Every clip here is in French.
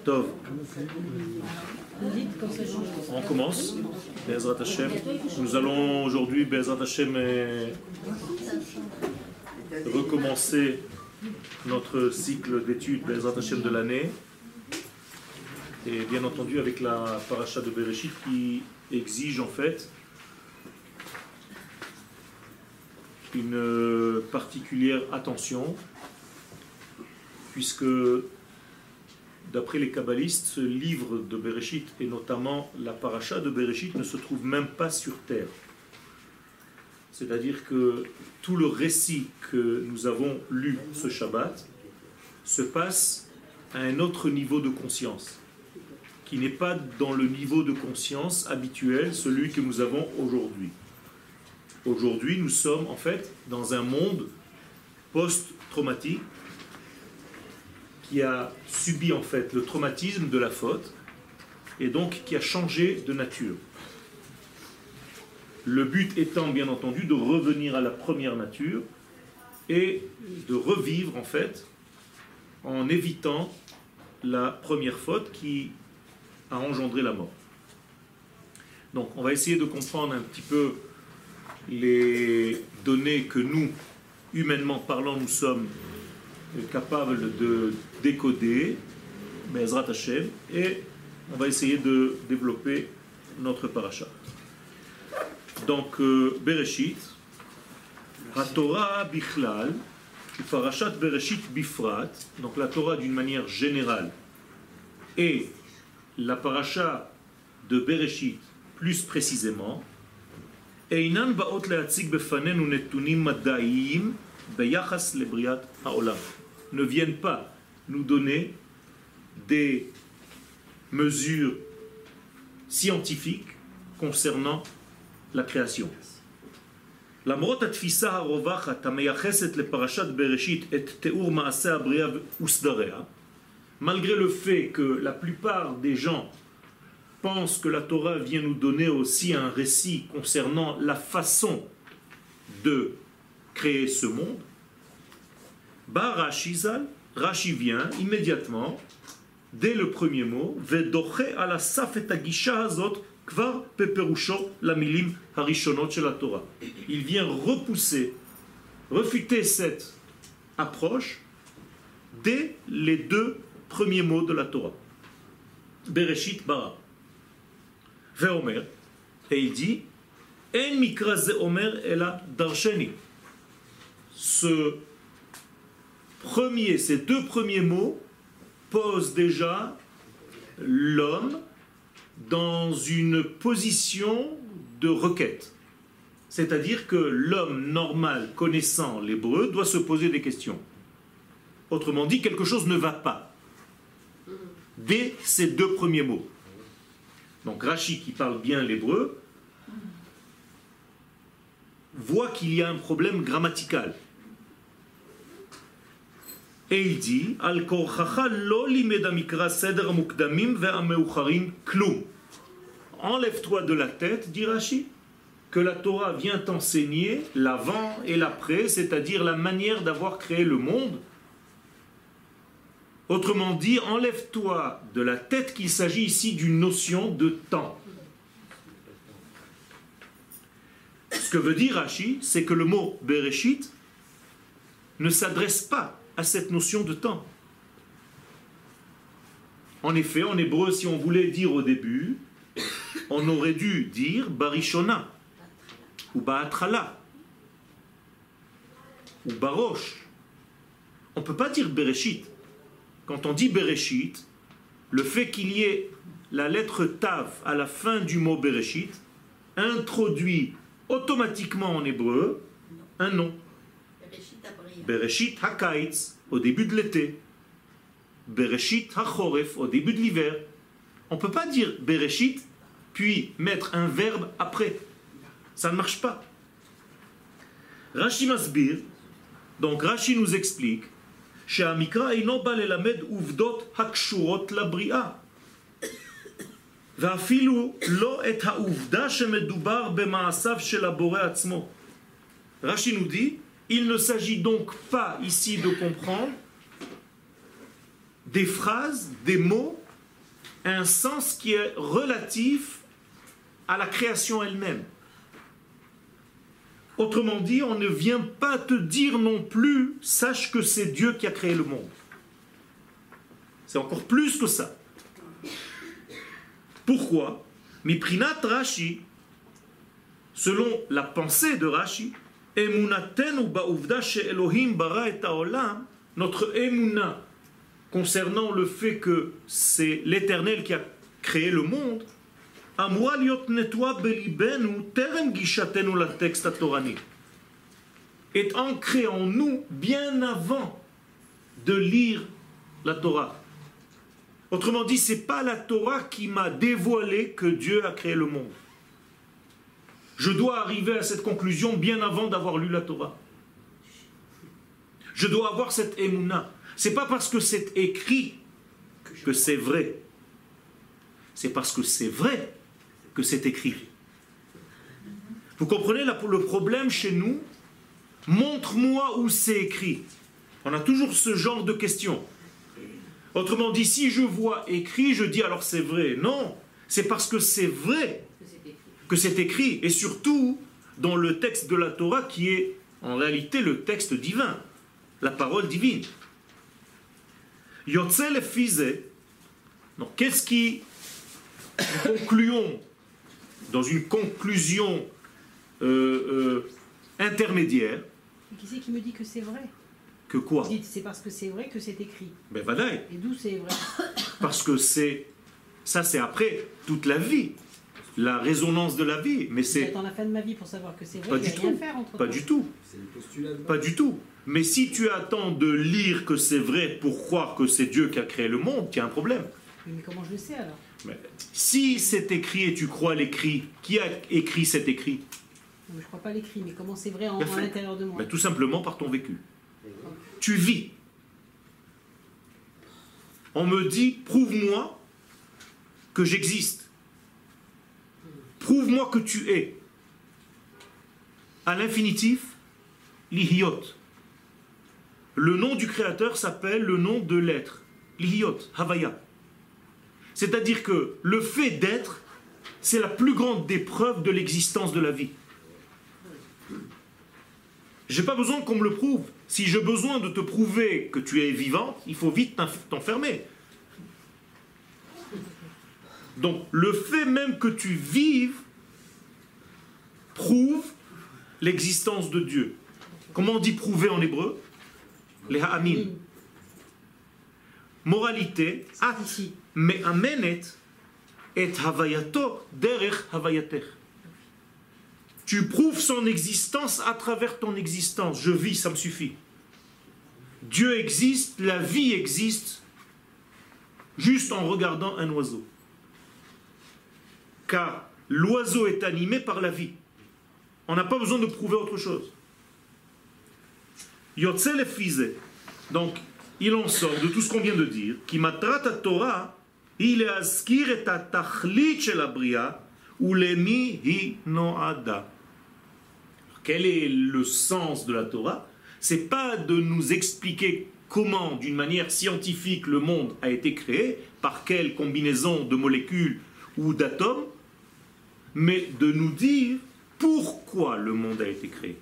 Tov. On commence. Be'ezrat Hashem. Nous allons aujourd'hui, Be'ezrat Hashem, recommencer notre cycle d'études Be'ezrat Hashem de l'année. Et bien entendu avec la paracha de Bereshit qui exige en fait une particulière attention, puisque d'après les kabbalistes, ce livre de Bereshit et notamment la paracha de Bereshit ne se trouve même pas sur terre. C'est-à-dire que tout le récit que nous avons lu ce Shabbat se passe à un autre niveau de conscience, qui n'est pas dans le niveau de conscience habituel, celui que nous avons aujourd'hui. Aujourd'hui, nous sommes en fait dans un monde post-traumatique qui a subi en fait le traumatisme de la faute et donc qui a changé de nature. Le but étant bien entendu de revenir à la première nature et de revivre en fait en évitant la première faute qui a engendré la mort. Donc on va essayer de comprendre un petit peu les données que nous, humainement parlant, nous sommes capables de décoder, Be'ezrat Hashem, et on va essayer de développer notre paracha. Donc, Bereshit, HaTorah Bichlal, Parashat Bereshit Bifrat, donc la Torah d'une manière générale, et la paracha de Bereshit plus précisément, Einan ba'ot le'atzig befanenu netunim mada'iyim beyachas lebriat ha'olam, ne viennent pas nous donner des mesures scientifiques concernant la création. למרות התפיסה הרווחת המייחסת לפרשת בראשית את תיאור מעשה הבריאה וסדריה, malgré le fait que la plupart des gens pensent que la Torah vient nous donner aussi un récit concernant la façon de créer ce monde, Ba Rashi Zal, Rashi vient immédiatement, dès le premier mot, Vedoche ala saf et hagisha hazot kvar peperusho lamilim harishonot shel la Torah. Il vient repousser, refuter cette approche dès les deux premiers mots de la Torah. Bereshit bara. Veomer, et il dit, En mikra ze omer ela darsheni. Ces deux premiers mots posent déjà l'homme dans une position de requête. C'est-à-dire que l'homme normal connaissant l'hébreu doit se poser des questions. Autrement dit, quelque chose ne va pas. Dès ces deux premiers mots. Donc Rashi, qui parle bien l'hébreu, voit qu'il y a un problème grammatical. Et il dit, Al korchacha lo limed hamikra seder mukdamim ve'ameucharim klum. Enlève-toi de la tête, dit Rashi, que la Torah vient t'enseigner l'avant et l'après, c'est-à-dire la manière d'avoir créé le monde. Autrement dit, enlève-toi de la tête qu'il s'agit ici d'une notion de temps. Ce que veut dire Rashi, c'est que le mot Bereshit ne s'adresse pas à cette notion de temps. En effet, en hébreu, si on voulait dire au début, on aurait dû dire Barishona, ou Ba'atrala, ou Barosh. On ne peut pas dire Bereshit. Quand on dit Bereshit, le fait qu'il y ait la lettre Tav à la fin du mot Bereshit introduit automatiquement en hébreu un nom. Bereshit HaKaitz, au début de l'été. Bereshit HaChoref, au début de l'hiver. On ne peut pas dire Bereshit, puis mettre un verbe après. Ça ne marche pas. Rashi Masbir, donc Rashi nous explique שהמקרא אינו בא ללמד עובדות הקשורות לבריאה ואפילו לא את העובדה שמדובר במעשיו של הבורא עצמו. Rashi nous dit, il ne s'agit donc pas ici de comprendre des phrases, des mots un sens qui est relatif à la création elle-même. Autrement dit, on ne vient pas te dire non plus, sache que c'est Dieu qui a créé le monde. C'est encore plus que ça. Pourquoi? Miprinat Rashi, selon la pensée de Rashi, Emunatenu ba'uvda she'Elohim bara et ha'olam, notre emuna concernant le fait que c'est l'Éternel qui a créé le monde, amura liot netwa belibenu terem gishatenu la texte torani, est ancré en nous bien avant de lire la Torah. Autrement dit, ce n'est pas la Torah qui m'a dévoilé que Dieu a créé le monde. Je dois arriver à cette conclusion bien avant d'avoir lu la Torah. Je dois avoir cette émouna. Ce n'est pas parce que c'est écrit que c'est vrai. C'est parce que c'est vrai que c'est écrit. Vous comprenez le problème chez nous? Montre-moi où c'est écrit. On a toujours ce genre de questions. Autrement dit, si je vois écrit, je dis alors c'est vrai. Non, c'est parce que c'est vrai que c'est écrit. Et surtout dans le texte de la Torah qui est en réalité le texte divin, la parole divine. Yotze le fize. Donc qu'est-ce qui, concluons dans une conclusion intermédiaire. Qui c'est qui me dit que c'est vrai? Que quoi? C'est parce que c'est vrai que c'est écrit. Ben vadaï. Et d'où c'est vrai? Parce que c'est après toute la vie, la résonance de la vie. Mais c'est. J'attends la fin de ma vie pour savoir que c'est vrai. Pas il n'y du a rien tout. à faire entre Pas temps. du tout. Pas du tout. Mais si tu attends de lire que c'est vrai pour croire que c'est Dieu qui a créé le monde, tu as un problème. Oui, mais comment je le sais alors? Mais si c'est écrit et tu crois l'écrit, qui a écrit cet écrit? Non, mais je ne crois pas l'écrit, mais comment c'est vrai en l'intérieur de moi? Ben, tout simplement par ton vécu. Tu vis. On me dit, prouve-moi que j'existe. Prouve-moi que tu es. À l'infinitif, l'ihiyot. Le nom du Créateur s'appelle le nom de l'être. L'ihiyot, Havaya. C'est-à-dire que le fait d'être, c'est la plus grande des preuves de l'existence de la vie. Je n'ai pas besoin qu'on me le prouve. Si j'ai besoin de te prouver que tu es vivante, il faut vite t'enfermer. Donc, le fait même que tu vives prouve l'existence de Dieu. Comment on dit prouver en hébreu? Les ha'amin. Moralité, at me'amenet et havayato derech havayatech. Tu prouves son existence à travers ton existence. Je vis, ça me suffit. Dieu existe, la vie existe, juste en regardant un oiseau. Car l'oiseau est animé par la vie. On n'a pas besoin de prouver autre chose. Yotze le fize. Donc, il en sort de tout ce qu'on vient de dire, qui matrat à Torah, il est askir et à tachlit shel abria, ou lemi hi noada. Quel est le sens de la Torah? C'est pas de nous expliquer comment, d'une manière scientifique, le monde a été créé, par quelle combinaison de molécules ou d'atomes, mais de nous dire pourquoi le monde a été créé.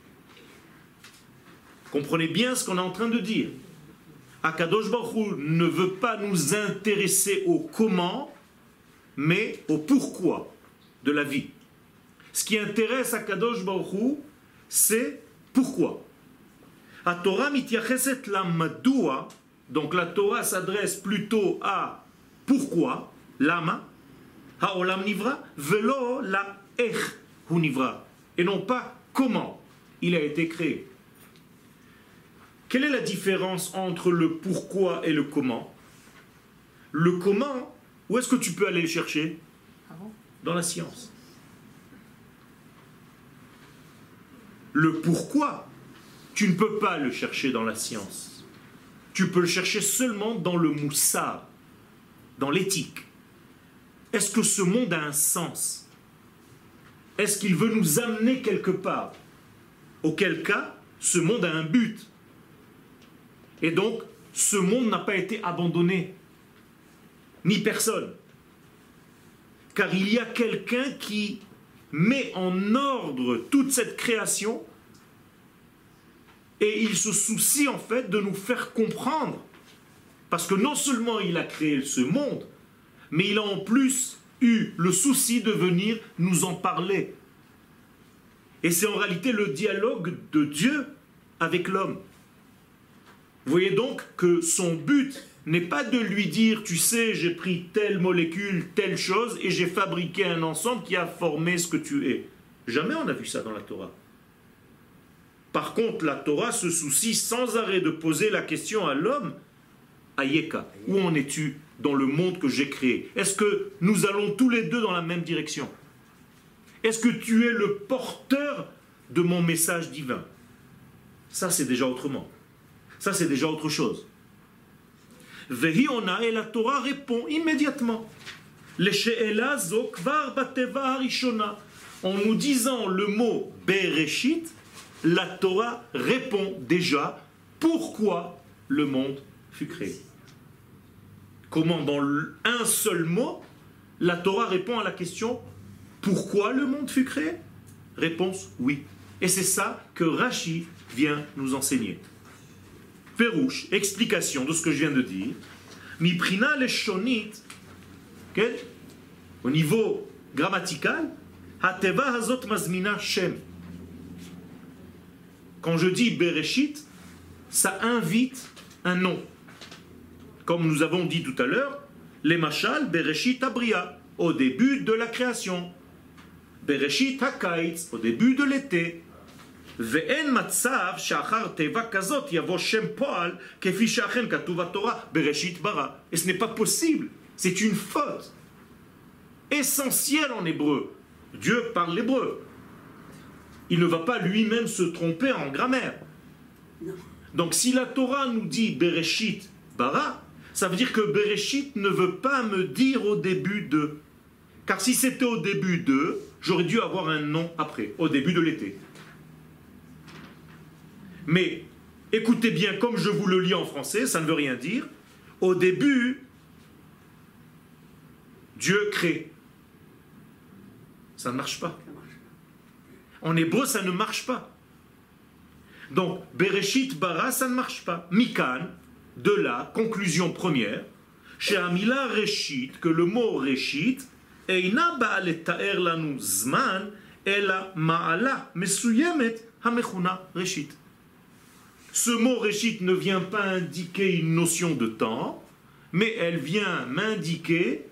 Comprenez bien ce qu'on est en train de dire. Akadosh Baruch Hu ne veut pas nous intéresser au comment, mais au pourquoi de la vie. Ce qui intéresse Akadosh Baruch Hu, c'est pourquoi. A Torah mityacheset la madua, donc la Torah s'adresse plutôt à pourquoi, lama, haolam nivra, velo la ech hu nivra, et non pas comment il a été créé. Quelle est la différence entre le pourquoi et le comment? Le comment, où est-ce que tu peux aller le chercher? Dans la science. Le pourquoi, tu ne peux pas le chercher dans la science. Tu peux le chercher seulement dans le moussar, dans l'éthique. Est-ce que ce monde a un sens? Est-ce qu'il veut nous amener quelque part? Auquel cas, ce monde a un but. Et donc, ce monde n'a pas été abandonné, ni personne. car il y a quelqu'un qui met en ordre toute cette création et il se soucie en fait de nous faire comprendre. Parce que non seulement il a créé ce monde, mais il a en plus eu le souci de venir nous en parler. Et c'est en réalité le dialogue de Dieu avec l'homme. Vous voyez donc que son but n'est pas de lui dire, tu sais, j'ai pris telle molécule, telle chose, et j'ai fabriqué un ensemble qui a formé ce que tu es. Jamais on a vu ça dans la Torah. Par contre, la Torah se soucie sans arrêt de poser la question à l'homme, Ayeka, où en es-tu dans le monde que j'ai créé? Est-ce que nous allons tous les deux dans la même direction? Est-ce que tu es le porteur de mon message divin? Ça, c'est déjà autrement. Ça, c'est déjà autre chose. Vehi ona, et la Torah répond immédiatement. Leshe'ela zo kvar bateva harishona. En nous disant le mot Bereshit, la Torah répond déjà pourquoi le monde fut créé. Comment dans un seul mot, la Torah répond à la question pourquoi le monde fut créé? Réponse oui. Et c'est ça que Rashi vient nous enseigner. Pérouche, explication de ce que je viens de dire. Miprina leshonit, au niveau grammatical, hateva hazot mazmina shem. Quand je dis Bereshit, ça invite un nom. Comme nous avons dit tout à l'heure, les machal Bereshit abria, au début de la création. Bereshit hakaitz, au début de l'été. Ve'en matzav shachar teva kazot yavo shem poal kefi shachen katuv Torah Bereshit bara. Et ce n'est pas possible, c'est une faute essentielle en hébreu. Dieu parle l'hébreu. Il ne va pas lui-même se tromper en grammaire. Non. Donc si la Torah nous dit Bereshit bara, ça veut dire que Bereshit ne veut pas me dire au début de. Car si c'était au début de, j'aurais dû avoir un nom après, au début de l'été. Mais écoutez bien, comme je vous le lis en français, ça ne veut rien dire. Au début, Dieu crée. Ça ne marche pas. En hébreu, ça ne marche pas. Donc, Bereshit bara, ça ne marche pas. Mikan, de là, conclusion première, chez Amila Reshit, que le mot Reshit, Eina ba'alet ta'er lanu zman, ela ma'ala mesuyemet hamechuna Reshit. Ce mot Reshit ne vient pas indiquer une notion de temps, mais elle vient m'indiquer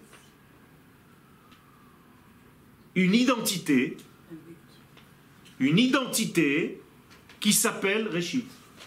une identité qui s'appelle Reshit.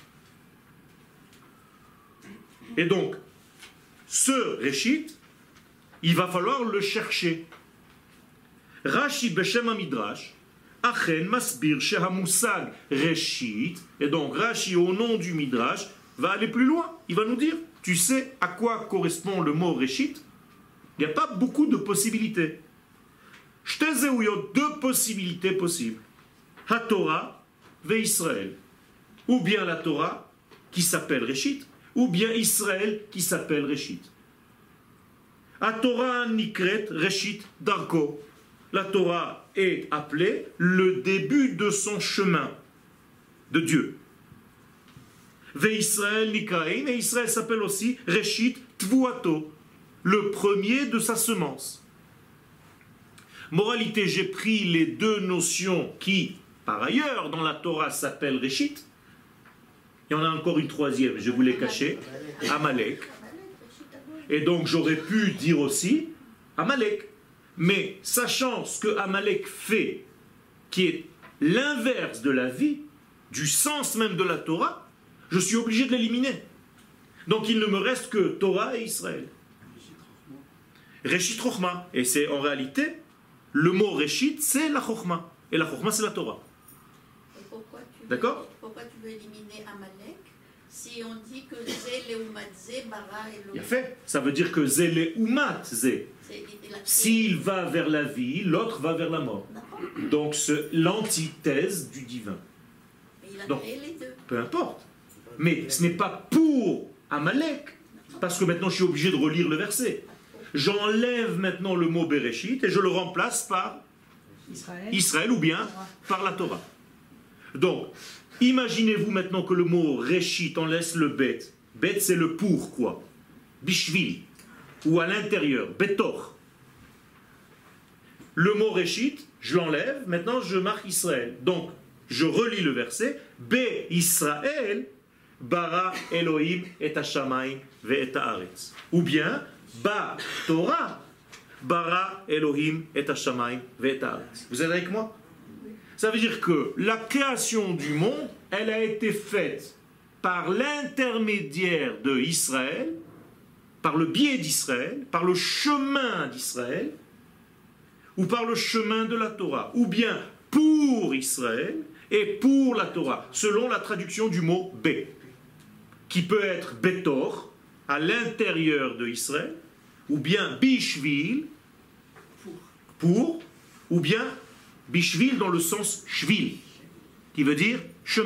Et donc, ce Reshit, il va falloir le chercher. Rashi Beshem HaMidrash, Achen Masbir Shehamusag Reshit, et donc Rashi, au nom du Midrash, va aller plus loin. Il va nous dire, tu sais à quoi correspond le mot Reshit? Il n'y a pas beaucoup de possibilités. Shtezéouyot, deux possibilités possibles. HaTorah ve Israël. Ou bien la Torah, qui s'appelle Reshit, ou bien Israël, qui s'appelle Reshit. HaTorah nikret Reshit Darko. La Torah est appelée le début de son chemin de Dieu. Ve Israël nikraim, et Israël s'appelle aussi Reshit Tvuato, le premier de sa semence. Moralité, j'ai pris les deux notions qui, par ailleurs, dans la Torah s'appellent Reshit. Il y en a encore une troisième, je vous l'ai cachée, Amalek. Et donc j'aurais pu dire aussi Amalek. Mais sachant ce que Amalek fait, qui est l'inverse de la vie, du sens même de la Torah, je suis obligé de l'éliminer. Donc il ne me reste que Torah et Israël. Reshit Chochma. Et c'est en réalité, le mot Reshit, c'est la Chochma. Et la Chochma, c'est la Torah. D'accord? Pourquoi tu veux éliminer Amalek si on dit que Zé, Léoumat, Zé, Bara et Il a fait. Ça veut dire que Zé, Léoumat, Zé. S'il va vers la vie, l'autre va vers la mort. Donc c'est l'antithèse du divin. Mais il a Donc, créé les deux. Peu importe. Mais ce n'est pas pour Amalek, parce que maintenant je suis obligé de relire le verset. j'enlève maintenant le mot Bereshit et je le remplace par Israël ou bien par la Torah. Donc, imaginez-vous maintenant que le mot Reshit, on laisse le bet. Bet, c'est le pour quoi? Bishvil, ou à l'intérieur, betor. Le mot Reshit, je l'enlève, maintenant je marque Israël. Donc, je relis le verset, Be Israël, bara Elohim et Hashamayim ve et haaretz. Ou bien, Ba Torah, bara Elohim et Hashamayim ve et haaretz. Vous êtes avec moi? Ça veut dire que la création du monde, elle a été faite par l'intermédiaire de Israël, par le biais d'Israël, par le chemin d'Israël, ou par le chemin de la Torah, ou bien pour Israël et pour la Torah, selon la traduction du mot « bé », qui peut être « bétor » à l'intérieur de Israël, ou bien « bishvil » pour, ou bien « bishvil » dans le sens « shvil », qui veut dire « chemin ».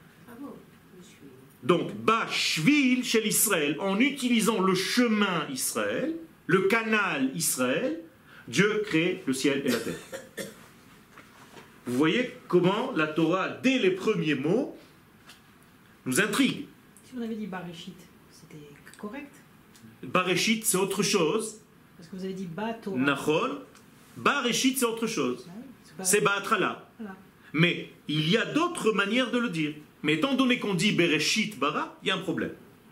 Donc, « bashvil » chez l'Israël, en utilisant le chemin Israël, le canal Israël, Dieu crée le ciel et la terre. Vous voyez comment la Torah, dès les premiers mots, nous intrigue. Si on avait dit Bareshit, c'était correct? Bareshit, c'est autre chose. Parce que vous avez dit Ba Torah. Nachon. Bareshit, c'est autre chose. C'est Ba'atrala. Voilà. Mais il y a d'autres manières de le dire. Mais étant donné qu'on dit Bereshit Bara, il y a un problème.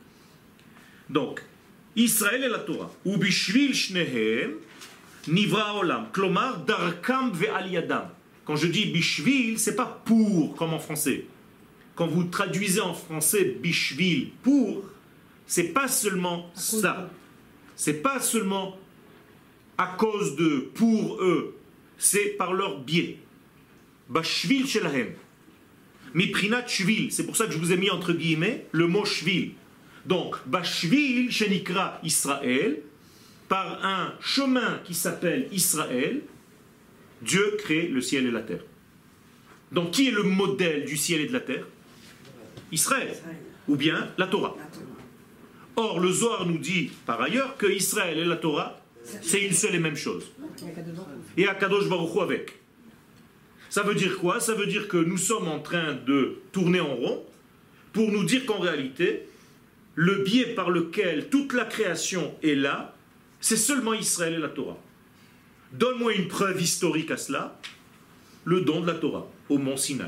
Donc, Israël et la Torah. Ou bishvil shnehem nivra olam. Klomar darkam ve'al yadam. Quand je dis bishvil, c'est pas pour, comme en français. Quand vous traduisez en français bishvil, pour, c'est pas seulement ça. C'est pas seulement à cause de, pour eux. C'est par leur biais. Bashvil shelahem. Miprinat shvil. C'est pour ça que je vous ai mis entre guillemets le mot shvil. Donc, bashvil shenikra Israël, par un chemin qui s'appelle Israël, Dieu crée le ciel et la terre. Donc, qui est le modèle du ciel et de la terre? Israël. Ou bien la Torah. Or, le Zohar nous dit par ailleurs que Israël et la Torah, c'est une seule et même chose. Et Akadosh Baruch Hu avec. Ça veut dire quoi? Ça veut dire que nous sommes en train de tourner en rond pour nous dire qu'en réalité, le biais par lequel toute la création est là, c'est seulement Israël et la Torah. Donne-moi une preuve historique à cela, le don de la Torah au mont Sinaï.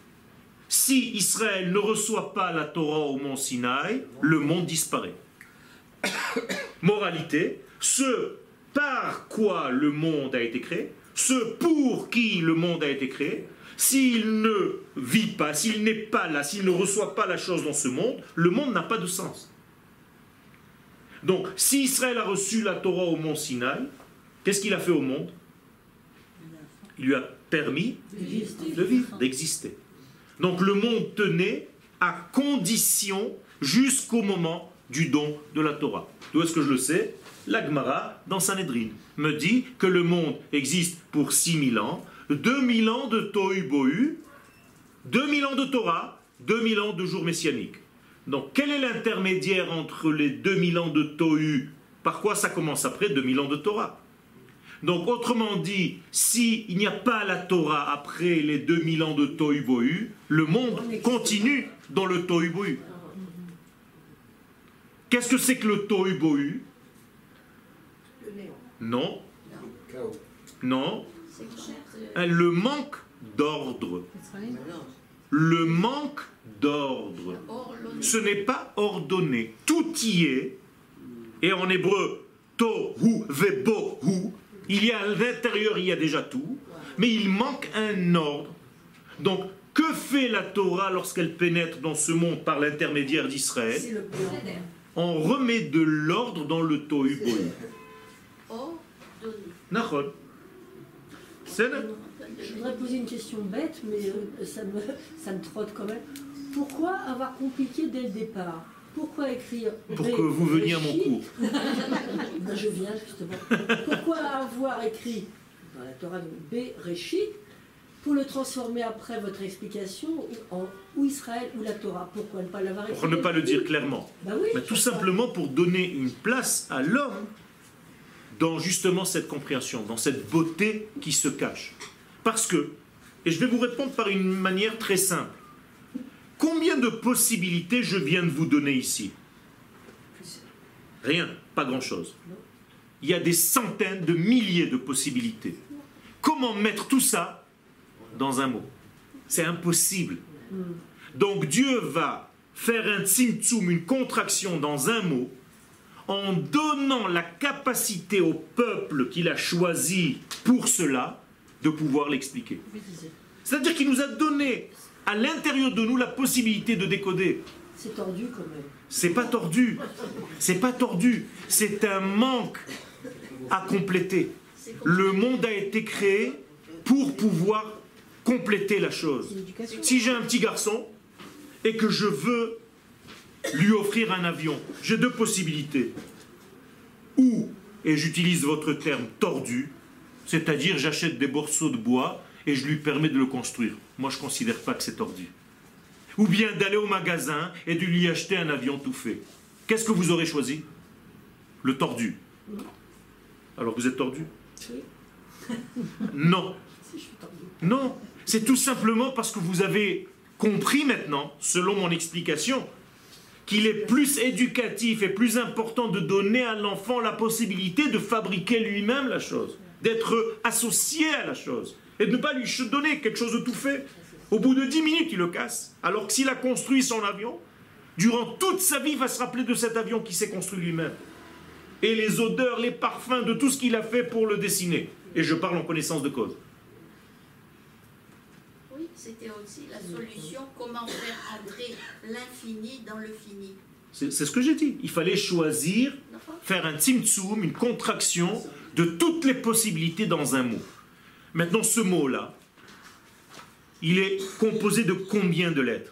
Si Israël ne reçoit pas la Torah au mont Sinaï, le monde disparaît. Moralité, ce par quoi le monde a été créé, ce pour qui le monde a été créé, s'il ne vit pas, s'il n'est pas là, s'il ne reçoit pas la chose dans ce monde, le monde n'a pas de sens. Donc, si Israël a reçu la Torah au mont Sinaï, qu'est-ce qu'il a fait au monde? Il lui a permis de vivre, d'exister. Donc le monde tenait à condition jusqu'au moment du don de la Torah. D'où est-ce que je le sais? La Gemara, dans Sanhedrin, me dit que le monde existe pour 6000 ans, 2000 ans de Tohu Bohu, 2000 ans de Torah, 2000 ans de jours messianiques. Donc quel est l'intermédiaire entre les 2000 ans de Tohu? Par quoi ça commence après 2000 ans de Torah? Donc autrement dit, s'il n'y a pas la Torah après les 2000 ans de Tohu Bohu, le monde continue dans le Tohu Bohu. Qu'est-ce que c'est que le Tohu Bohu? Non. Non. Le manque d'ordre. Le manque d'ordre. Ce n'est pas ordonné. Tout y est. Et en hébreu, tohu vebohu. Il y a à l'intérieur, il y a déjà tout. Mais il manque un ordre. Donc, que fait la Torah lorsqu'elle pénètre dans ce monde par l'intermédiaire d'Israël? On remet de l'ordre dans le Tohu Bohu. Nachon. Je voudrais poser une question bête, mais ça me trotte quand même. Pourquoi avoir compliqué dès le départ? Pourquoi écrire Pour que vous veniez à mon cours. Ben, je viens justement. Pourquoi avoir écrit dans la Torah Bereshit pour le transformer après votre explication en ou Israël ou la Torah? Pourquoi ne pas l'avoir écrit? Pour ne pas le dire clairement. Ben oui, tout simplement pour donner une place à l'homme dans justement cette compréhension, dans cette beauté qui se cache. Parce que, et je vais vous répondre par une manière très simple, combien de possibilités je viens de vous donner ici? Rien, pas grand-chose. Il y a des centaines de milliers de possibilités. Comment mettre tout ça dans un mot? C'est impossible. Donc Dieu va faire un tzimtzum, une contraction dans un mot, en donnant la capacité au peuple qu'il a choisi pour cela de pouvoir l'expliquer. C'est-à-dire qu'il nous a donné à l'intérieur de nous la possibilité de décoder. C'est tordu quand même. C'est pas tordu. C'est pas tordu. C'est un manque à compléter. Le monde a été créé pour pouvoir compléter la chose. Si j'ai un petit garçon et que je veux lui offrir un avion, j'ai deux possibilités. Ou, et j'utilise votre terme, tordu, c'est-à-dire j'achète des morceaux de bois et je lui permets de le construire. Moi, je ne considère pas que c'est tordu. Ou bien d'aller au magasin et de lui acheter un avion tout fait. Qu'est-ce que vous aurez choisi? Le tordu. Alors vous êtes tordu? Non. Non. C'est tout simplement parce que vous avez compris maintenant, selon mon explication, qu'il est plus éducatif et plus important de donner à l'enfant la possibilité de fabriquer lui-même la chose, d'être associé à la chose, et de ne pas lui donner quelque chose de tout fait. Au bout de 10 minutes, il le casse. Alors que s'il a construit son avion, durant toute sa vie, il va se rappeler de cet avion qu'il s'est construit lui-même. Et les odeurs, les parfums, de tout ce qu'il a fait pour le dessiner. Et je parle en connaissance de cause. Oui, c'était aussi la solution, comment faire entrer l'infini dans le fini. C'est ce que j'ai dit. Il fallait choisir, faire un tzimtzum, une contraction de toutes les possibilités dans un mot. Maintenant, ce mot-là, il est composé de combien de lettres?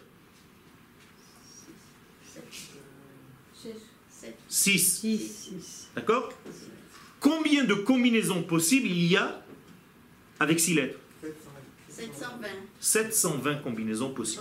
6. D'accord? Combien de combinaisons possibles il y a avec 6 lettres? 720. 720 combinaisons possibles.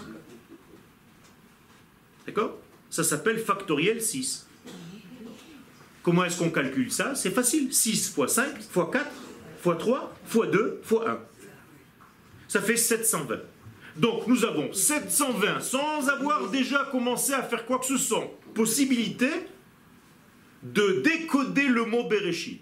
D'accord? Ça s'appelle factoriel 6. Comment est-ce qu'on calcule ça? C'est facile. 6 fois 5 fois 4 fois 3 fois 2 fois 1. Ça fait 720. Donc nous avons 720 sans avoir déjà commencé à faire quoi que ce soit. Possibilité de décoder le mot Bereshit.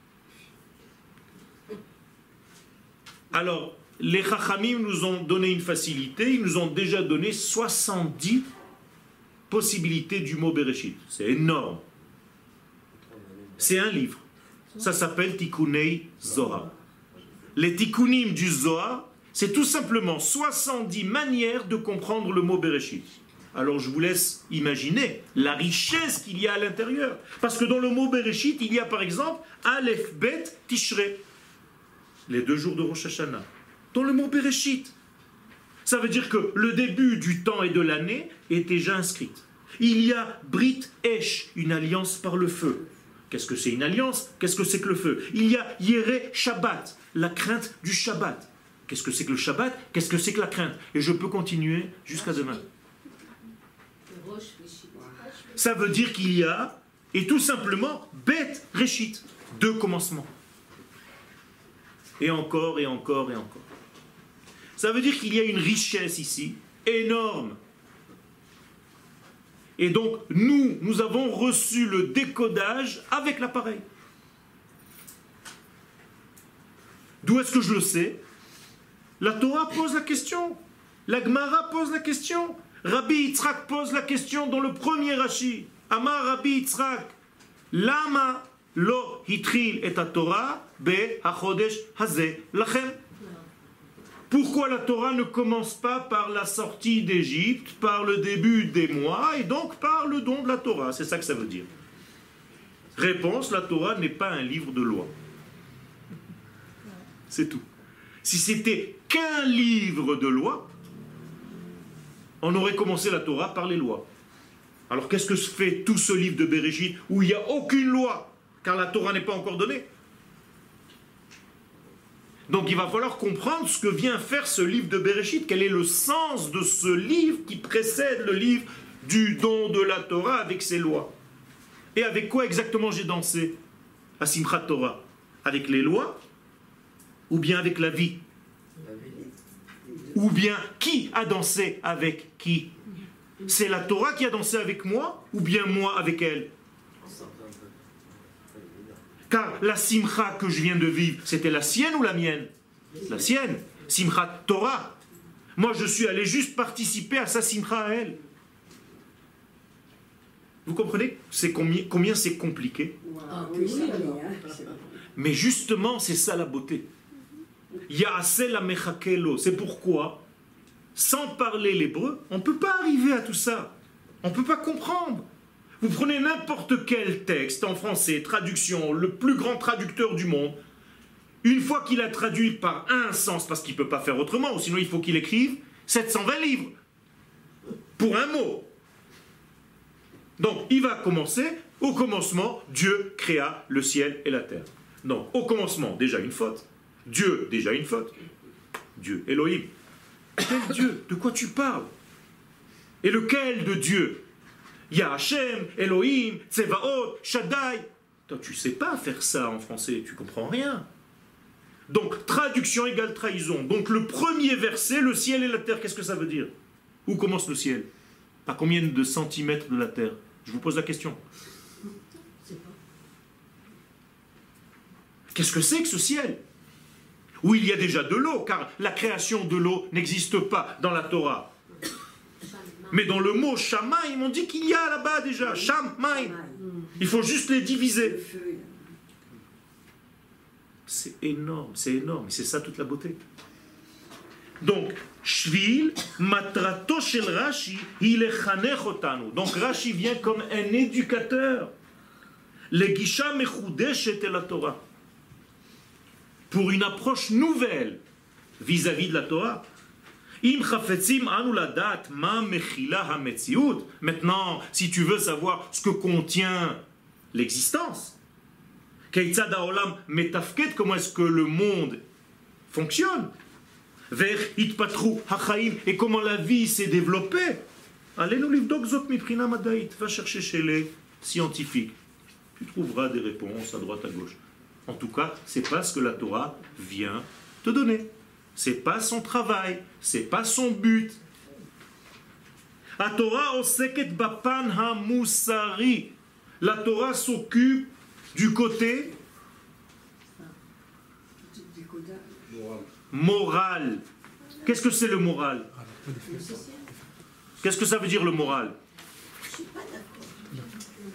Alors, les Chachamim nous ont donné une facilité, ils nous ont déjà donné 70 possibilités du mot Bereshit. C'est énorme. C'est un livre. Ça s'appelle Tikkunei Zohar. Les Tikkunim du Zohar, c'est tout simplement 70 manières de comprendre le mot Bereshit. Alors je vous laisse imaginer la richesse qu'il y a à l'intérieur. Parce que dans le mot Bereshit, il y a par exemple Aleph, Bet, Tishrei. Les 2 jours de Rosh Hashanah. Dans le mot Bereshit. Ça veut dire que le début du temps et de l'année est déjà inscrite. Il y a Brit Esh, une alliance par le feu. Qu'est-ce que c'est une alliance? Qu'est-ce que c'est que le feu? Il y a Yéré Shabbat, la crainte du Shabbat. Qu'est-ce que c'est que le Shabbat? Qu'est-ce que c'est que la crainte? Et je peux continuer jusqu'à demain. Ça veut dire qu'il y a, et tout simplement, Bet Reshit, 2 commencements. Et encore, et encore, et encore. Ça veut dire qu'il y a une richesse ici, énorme. Et donc, nous avons reçu le décodage avec l'appareil. D'où est-ce que je le sais? La Torah pose la question. La Gemara pose la question. Rabbi Yitzhak pose la question dans le premier Rashi. Amar Rabbi Yitzhak, Lama lo hitril et Torah be hachodesh hazeh lachem. Pourquoi la Torah ne commence pas par la sortie d'Égypte, par le début des mois, et donc par le don de la Torah? C'est ça que ça veut dire. Réponse, la Torah n'est pas un livre de loi. C'est tout. Si c'était qu'un livre de loi, on aurait commencé la Torah par les lois. Alors qu'est-ce que fait tout ce livre de Bereshit où il n'y a aucune loi, car la Torah n'est pas encore donnée? Donc il va falloir comprendre ce que vient faire ce livre de Bereshit, quel est le sens de ce livre qui précède le livre du don de la Torah avec ses lois. Et avec quoi exactement j'ai dansé? à Simchat Torah? Avec les lois ou bien avec la vie? Ou bien qui a dansé avec qui? C'est la Torah qui a dansé avec moi ou bien moi avec elle? Car la simcha que je viens de vivre, c'était la sienne ou la mienne? La sienne. Simchat Torah. Moi, je suis allé juste participer à sa simcha à elle. Vous comprenez combien c'est compliqué? Mais justement, c'est ça la beauté. C'est pourquoi, sans parler l'hébreu, on ne peut pas arriver à tout ça. On ne peut pas comprendre. Vous prenez n'importe quel texte en français, traduction, le plus grand traducteur du monde, une fois qu'il a traduit par un sens, parce qu'il ne peut pas faire autrement, ou sinon il faut qu'il écrive 720 livres pour un mot. Donc, il va commencer, au commencement, Dieu créa le ciel et la terre. Donc, au commencement, déjà une faute. Dieu, déjà une faute. Dieu, Elohim. Quel Dieu? De quoi tu parles? Et lequel de Dieu? Il y a Hachem, Elohim, Tsevaot, Shaddai. Toi, tu ne sais pas faire ça en français, tu ne comprends rien. Donc, traduction égale trahison. Donc, le premier verset, le ciel et la terre, qu'est-ce que ça veut dire? Où commence le ciel? À combien de centimètres de la terre? Je vous pose la question. Qu'est-ce que c'est que ce ciel? Où il y a déjà de l'eau, car la création de l'eau n'existe pas dans la Torah. Mais dans le mot Shamaïm, on dit qu'il y a là-bas déjà. Shamaïm. Il faut juste les diviser. C'est énorme, c'est ça toute la beauté. Donc, Shvil, matrato shel Rashi, il est chanech otanu. Donc Rashi vient comme un éducateur. Le gisha mechudeshet el la Torah. Pour une approche nouvelle vis-à-vis de la Torah. Im chafetzim anu ladat ma mechila hametziut. Maintenant, si tu veux savoir ce que contient l'existence, keitzad haolam metafket, comment est-ce que le monde fonctionne, vers itpatru hachaim, et comment la vie s'est développée. Allez-nous livdok zot miprina madaït. Va chercher chez les scientifiques. Tu trouveras des réponses à droite à gauche. En tout cas, c'est pas ce que la Torah vient te donner. C'est pas son travail, c'est pas son but. La Torah oseket bapan ha-musari. La Torah s'occupe du côté moral. Qu'est-ce que c'est le moral? Qu'est-ce que ça veut dire le moral? Je ne suis pas d'accord.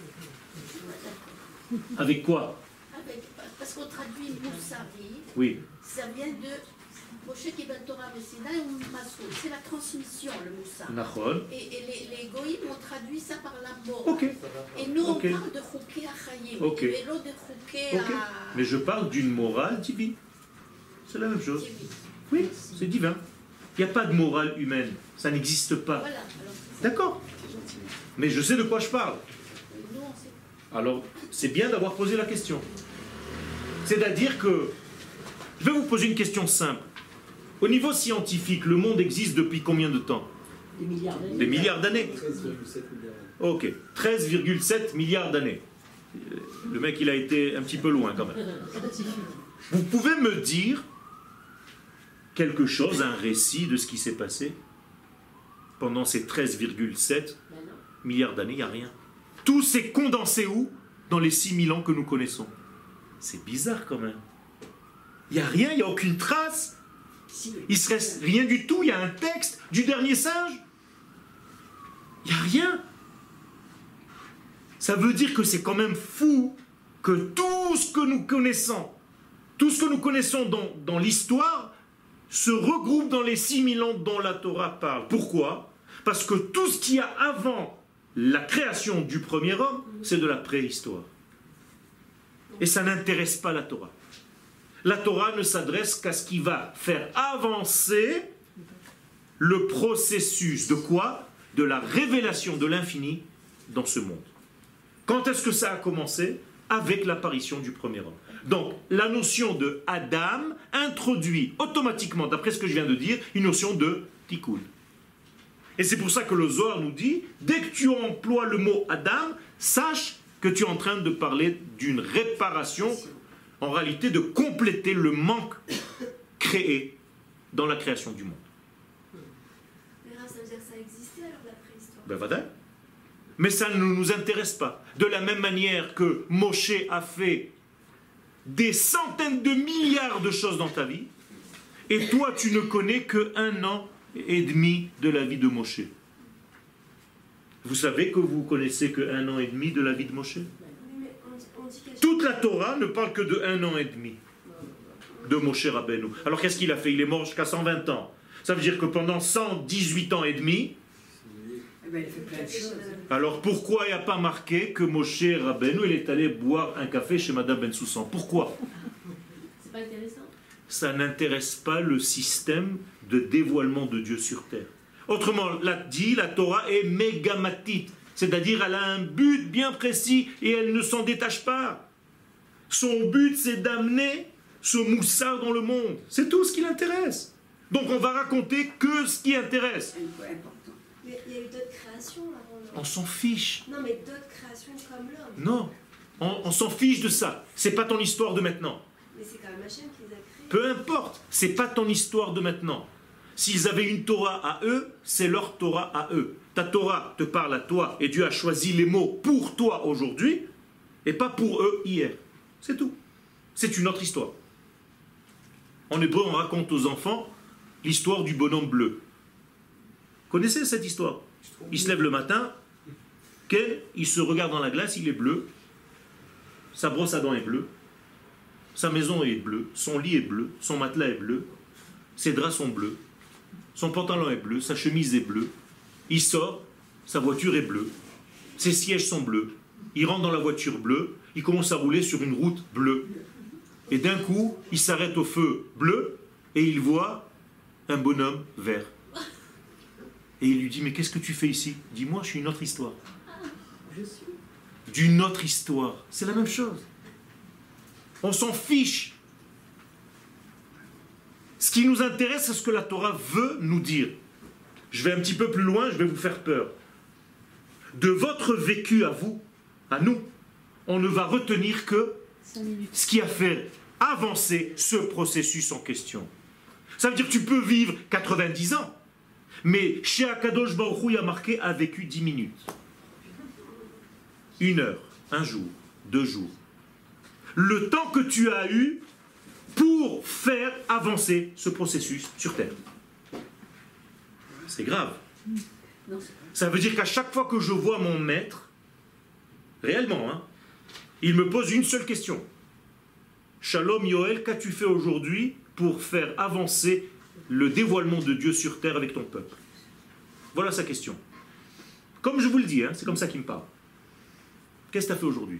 Avec quoi? Parce qu'on traduit Moussari, Oui. ça vient de Moshe Kibbutz Torah Messina ou Masoul. C'est la transmission, le Moussar. Nachon. Et les goïms ont traduit ça par la mort. Ok. Et nous, on parle de Chouké Achayim. Ok. Et l'autre de Chouké Ok. Mais je parle d'une morale divine. C'est la même chose. Oui, c'est divin. Il n'y a pas de morale humaine. Ça n'existe pas. Voilà. D'accord. Mais je sais de quoi je parle. Nous, on sait. Alors, c'est bien d'avoir posé la question. C'est-à-dire que, je vais vous poser une question simple. Au niveau scientifique, le monde existe depuis combien de temps? Des milliards d'années. Des milliards d'années. 13,7 milliards. Ok, 13,7 milliards d'années. Le mec, il a été un petit peu loin quand même. Vous pouvez me dire quelque chose, un récit de ce qui s'est passé pendant ces 13,7 milliards d'années? Il n'y a rien. Tout s'est condensé où? Dans les 6000 ans que nous connaissons. C'est bizarre quand même. Il n'y a rien, il n'y a aucune trace. Il ne se reste rien du tout. Il y a un texte du dernier singe. Il n'y a rien. Ça veut dire que c'est quand même fou que tout ce que nous connaissons dans l'histoire se regroupe dans les 6000 ans dont la Torah parle. Pourquoi? Parce que tout ce qu'il y a avant la création du premier homme, c'est de la préhistoire. Et ça n'intéresse pas la Torah. La Torah ne s'adresse qu'à ce qui va faire avancer le processus de quoi? De la révélation de l'infini dans ce monde. Quand est-ce que ça a commencé? Avec l'apparition du premier homme. Donc, la notion de Adam introduit automatiquement, d'après ce que je viens de dire, une notion de tikkun. Et c'est pour ça que le Zohar nous dit, dès que tu emploies le mot Adam, sache que tu es en train de parler d'une réparation, en réalité de compléter le manque créé dans la création du monde. Mais ça veut dire que ça existait alors la préhistoire. Ben voilà. Mais ça ne nous intéresse pas. De la même manière que Moshe a fait des centaines de milliards de choses dans ta vie, et toi tu ne connais que 1 an et demi de la vie de Moshe. Vous savez que vous connaissez que 1 an et demi de la vie de Moshe? Toute la Torah ne parle que de 1 an et demi de Moshe Rabbeinu. Alors qu'est-ce qu'il a fait? Il est mort jusqu'à 120 ans. Ça veut dire que pendant 118 ans et demi, Il a fait plein de choses. alors pourquoi il n'y a pas marqué que Moshe Rabbeinu il est allé boire un café chez Madame Bensoussan? Pourquoi? C'est pas intéressant. Ça n'intéresse pas le système de dévoilement de Dieu sur terre. Autrement dit, la Torah est mégamatite, c'est-à-dire elle a un but bien précis et elle ne s'en détache pas. Son but, c'est d'amener ce moussard dans le monde. C'est tout ce qui l'intéresse. Donc on va raconter que ce qui intéresse. Mais il y a eu d'autres créations avant. On s'en fiche. Non, mais d'autres créations comme l'homme. Non, on s'en fiche de ça. C'est pas ton histoire de maintenant. Mais c'est quand même Hachem qui les a créés. Peu importe, c'est pas ton histoire de maintenant. S'ils avaient une Torah à eux, c'est leur Torah à eux. Ta Torah te parle à toi et Dieu a choisi les mots pour toi aujourd'hui et pas pour eux hier. C'est tout. C'est une autre histoire. En hébreu, on raconte aux enfants l'histoire du bonhomme bleu. Connaissez cette histoire? Il se lève le matin, il se regarde dans la glace, il est bleu, sa brosse à dents est bleue, sa maison est bleue, son lit est bleu, son matelas est bleu, ses draps sont bleus, son pantalon est bleu, sa chemise est bleue, il sort, sa voiture est bleue, ses sièges sont bleus, il rentre dans la voiture bleue, il commence à rouler sur une route bleue. Et d'un coup, il s'arrête au feu bleu et il voit un bonhomme vert. Et il lui dit, mais qu'est-ce que tu fais ici? Dis-moi, je suis une autre histoire. D'une autre histoire. C'est la même chose. On s'en fiche. Ce qui nous intéresse, c'est ce que la Torah veut nous dire. Je vais un petit peu plus loin, je vais vous faire peur. De votre vécu à vous, à nous, on ne va retenir que ce qui a fait avancer ce processus en question. Ça veut dire que tu peux vivre 90 ans, mais chez Akadosh Baruch Hu, il y a marqué a vécu 10 minutes. 1 heure, 1 jour, 2 jours. Le temps que tu as eu pour faire avancer ce processus sur Terre. C'est grave. Ça veut dire qu'à chaque fois que je vois mon maître, réellement, hein, il me pose une seule question. Shalom Yoel, qu'as-tu fait aujourd'hui pour faire avancer le dévoilement de Dieu sur terre avec ton peuple? Voilà sa question. Comme je vous le dis, hein, c'est comme ça qu'il me parle. Qu'est-ce que tu as fait aujourd'hui?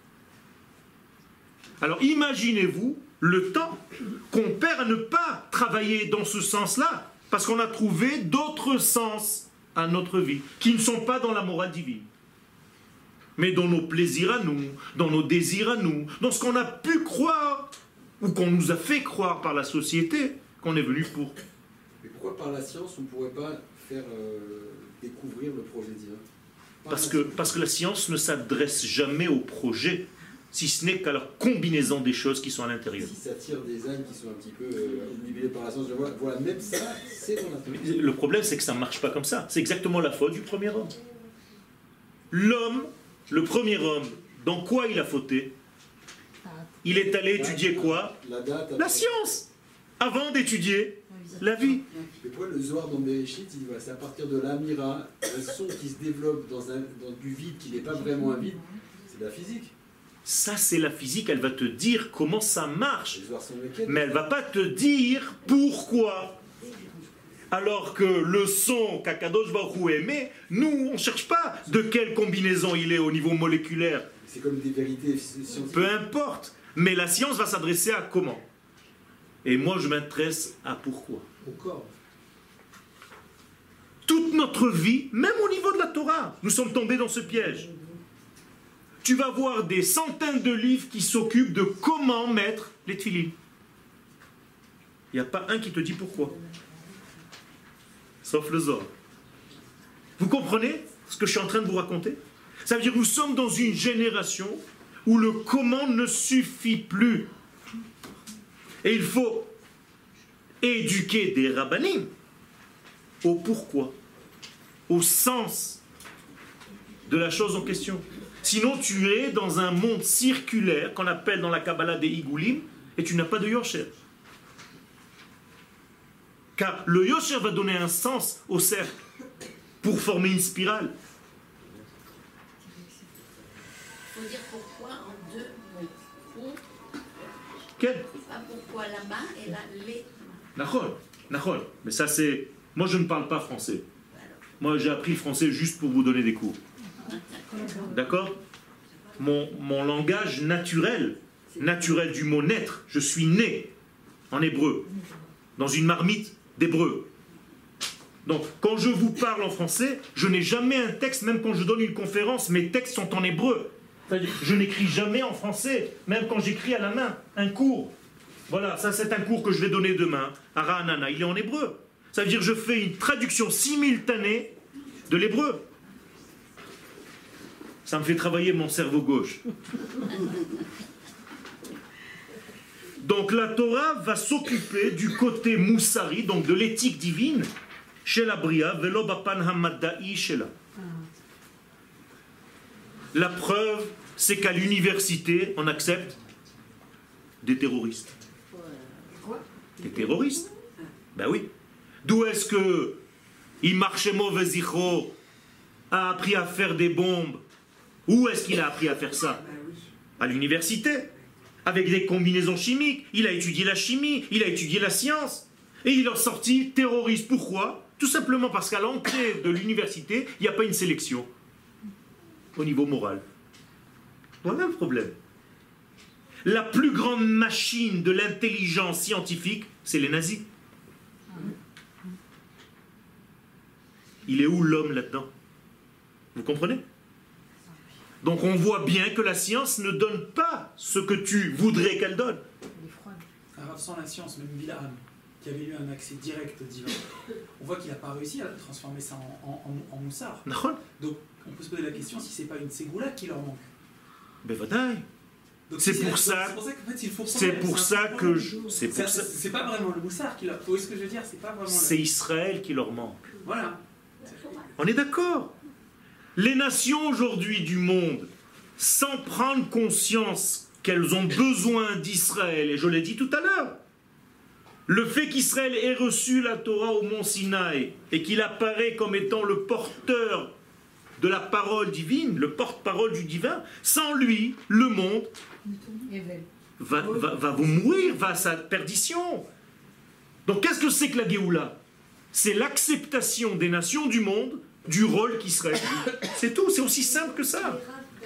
Alors imaginez-vous le temps qu'on perd à ne pas travailler dans ce sens-là, parce qu'on a trouvé d'autres sens à notre vie, qui ne sont pas dans la morale divine, mais dans nos plaisirs à nous, dans nos désirs à nous, dans ce qu'on a pu croire, ou qu'on nous a fait croire par la société, qu'on est venu pour. Mais pourquoi par la science on ne pourrait pas faire découvrir le projet divin? Parce que la science ne s'adresse jamais au projet, si ce n'est qu'à la combinaison des choses qui sont à l'intérieur. Si ça tire des âmes qui sont un petit peu obnubilées par la science, voilà, même ça, c'est ton intérêt. Le problème, c'est que ça ne marche pas comme ça. C'est exactement la faute du premier homme. L'homme, le premier homme, dans quoi il a fauté? Il est allé étudier quoi? La science, avant d'étudier la vie. Mais pourquoi le Zohar dans Bereshit, il dit voilà, c'est à partir de l'Amira, un son qui se développe dans du vide qui n'est pas vraiment un vide, c'est de la physique. Ça, c'est la physique, elle va te dire comment ça marche. Les Zohar sont mécaniques. Mais elle ne va pas te dire pourquoi. Alors que le son qu'Akadosh Baruch Hu émet, nous, on ne cherche pas de quelle combinaison il est au niveau moléculaire. C'est comme des vérités scientifiques. Peu importe. Mais la science va s'adresser à comment? Et moi, je m'intéresse à pourquoi. Au corps. Toute notre vie, même au niveau de la Torah, nous sommes tombés dans ce piège. Tu vas voir des centaines de livres qui s'occupent de comment mettre les tefilines. Il n'y a pas un qui te dit pourquoi. Sauf le Zohar. Vous comprenez ce que je suis en train de vous raconter? Ça veut dire que nous sommes dans une génération où le comment ne suffit plus. Et il faut éduquer des rabbinim au pourquoi, au sens de la chose en question. Sinon, tu es dans un monde circulaire qu'on appelle dans la Kabbalah des Igoulim et tu n'as pas de Yosher. Car le Yosher va donner un sens au cercle pour former une spirale. Il faut dire pourquoi en deux mots. Pour, Quel? pas pourquoi la main et la les mains. Nachol. Mais ça c'est... Moi je ne parle pas français. Moi j'ai appris le français juste pour vous donner des cours. D'accord? Mon langage naturel du mot naître, je suis né en hébreu, dans une marmite d'hébreu. Donc, quand je vous parle en français, je n'ai jamais un texte, même quand je donne une conférence, mes textes sont en hébreu. C'est-à-dire, je n'écris jamais en français, même quand j'écris à la main, un cours. Voilà, ça c'est un cours que je vais donner demain à Ra'anana, il est en hébreu. Ça veut dire que je fais une traduction simultanée de l'hébreu. Ça me fait travailler mon cerveau gauche. Donc la Torah va s'occuper du côté moussari, donc de l'éthique divine, chez la Bria, velo bapan hamadda'i shela. La preuve, c'est qu'à l'université, on accepte des terroristes. Des terroristes? Ben oui. D'où est-ce que Imarchemo Vezicho a appris à faire des bombes? Où est-ce qu'il a appris à faire ça? À l'université. Avec des combinaisons chimiques. Il a étudié la chimie, il a étudié la science. Et il est sorti terroriste. Pourquoi? Tout simplement parce qu'à l'entrée de l'université, il n'y a pas une sélection au niveau moral. Voilà le problème. La plus grande machine de l'intelligence scientifique, c'est les nazis. Il est où l'homme là-dedans? Vous comprenez? Donc on voit bien que la science ne donne pas ce que tu voudrais qu'elle donne. Alors, sans la science, même Bilam, qui avait eu un accès direct au divin, on voit qu'il n'a pas réussi à transformer ça en moussard. Donc on peut se poser la question si c'est pas une ségoula qui leur manque. Ben vadaï. C'est pour ça que c'est pas vraiment le moussard qui leur... Vous voyez ce que je veux dire? C'est pas vraiment c'est Israël qui leur manque. Voilà. On est d'accord. Les nations aujourd'hui du monde, sans prendre conscience qu'elles ont besoin d'Israël, et je l'ai dit tout à l'heure, le fait qu'Israël ait reçu la Torah au mont Sinaï et qu'il apparaît comme étant le porteur de la parole divine, le porte-parole du divin, sans lui, le monde va vous mourir, va à sa perdition. Donc qu'est-ce que c'est que la Géoula? C'est l'acceptation des nations du monde du rôle qu'Israël joue. C'est tout, c'est aussi simple que ça.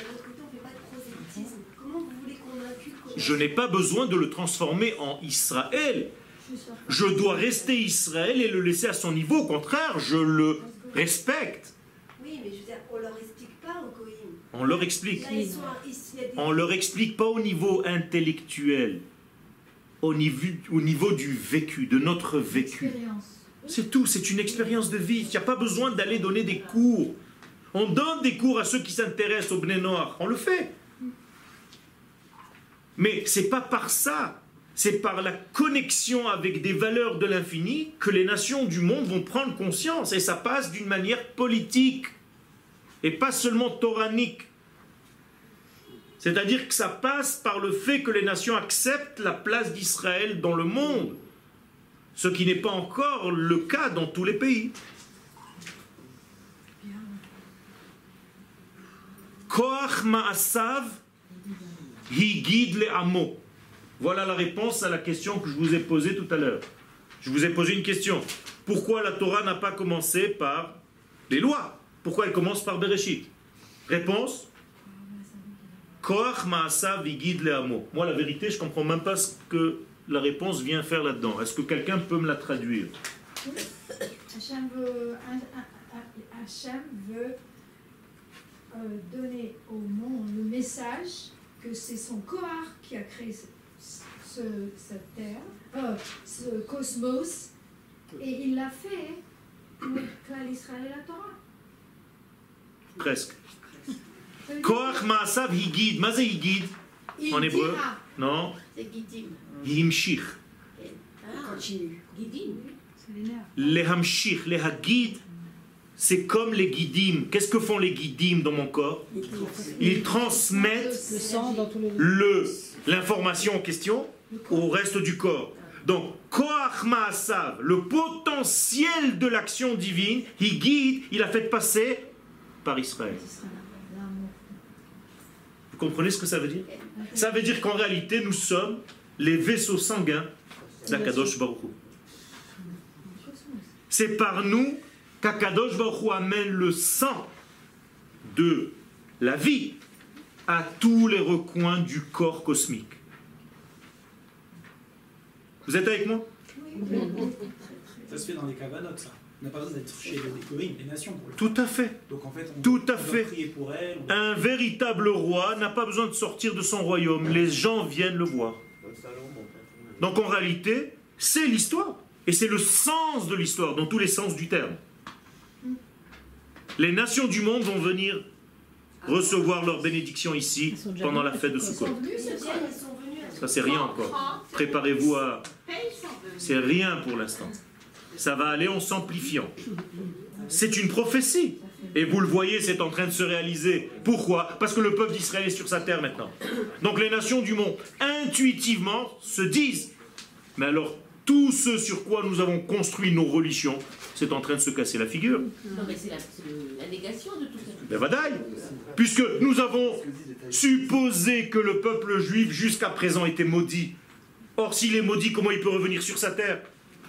Je n'ai pas besoin de le transformer en Israël. Je dois rester Israël et le laisser à son niveau. Au contraire, je le respecte. Oui, mais je veux dire, on leur explique pas au Goïm. On leur explique. Là, On leur explique pas au niveau intellectuel, au niveau du vécu, de notre vécu. C'est tout, c'est une expérience de vie. Il n'y a pas besoin d'aller donner des cours. On donne des cours à ceux qui s'intéressent au Bnei Noach. On le fait. Mais c'est pas par ça. C'est par la connexion avec des valeurs de l'infini que les nations du monde vont prendre conscience. Et ça passe d'une manière politique. Et pas seulement toranique. C'est-à-dire que ça passe par le fait que les nations acceptent la place d'Israël dans le monde. Ce qui n'est pas encore le cas dans tous les pays. Koach ma'asav higid le'amo. Voilà la réponse à la question que je vous ai posée tout à l'heure. Je vous ai posé une question. Pourquoi la Torah n'a pas commencé par les lois? Pourquoi elle commence par Bereshit? Réponse. Koach ma'asav higid le'amo. Moi, la vérité, je ne comprends même pas ce que la réponse vient faire là-dedans. Est-ce que quelqu'un peut me la traduire? Hachem veut donner au monde le message que c'est son Kohar qui a créé cette terre, ce cosmos, et il l'a fait pour Klal Israël et la Torah. Presque. Koach Maasav Higid. Mazé Higid en hébreu? Non. C'est Gidim. Yimshich. Continue. Gidim. C'est les nerfs. Les Hamshich, les Hagid, c'est comme les Gidim. Qu'est-ce que font les Gidim dans mon corps? Ils transmettent Le sang dans tous les l'information en question au reste du corps. Donc, Koach Maasav, le potentiel de l'action divine, Higid, il a fait passer par Israël. Vous comprenez ce que ça veut dire? Ça veut dire qu'en réalité, nous sommes les vaisseaux sanguins d'Akadosh Baruch Hu. C'est par nous qu'Akadosh Baruch Hu amène le sang de la vie à tous les recoins du corps cosmique. Vous êtes avec moi? Ça se fait dans les cavanotes, ça. On n'a pas besoin d'être chez les nations pour le faire. Tout à fait. Donc en fait, on Tout à doit fait. prier pour elles. Un véritable roi n'a pas besoin de sortir de son royaume. Les gens viennent le voir. Donc en réalité, c'est l'histoire. Et c'est le sens de l'histoire, dans tous les sens du terme. Les nations du monde vont venir recevoir leur bénédiction ici pendant la fête de Sukkot. Ça, c'est rien encore. Préparez-vous à... C'est rien pour l'instant. Ça va aller en s'amplifiant. C'est une prophétie. Et vous le voyez, c'est en train de se réaliser. Pourquoi? Parce que le peuple d'Israël est sur sa terre maintenant. Donc les nations du monde, intuitivement, se disent, mais alors, tout ce sur quoi nous avons construit nos religions, c'est en train de se casser la figure. Non, mais c'est la négation de tout ça. Ben vadaï, puisque nous avons supposé que le peuple juif jusqu'à présent était maudit. Or, s'il est maudit, comment il peut revenir sur sa terre?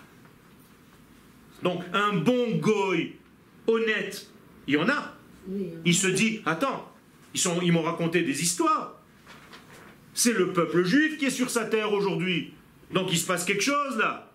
Donc, un bon goy, honnête, il y en a. Il se dit, attends, ils m'ont raconté des histoires. C'est le peuple juif qui est sur sa terre aujourd'hui. Donc, il se passe quelque chose là.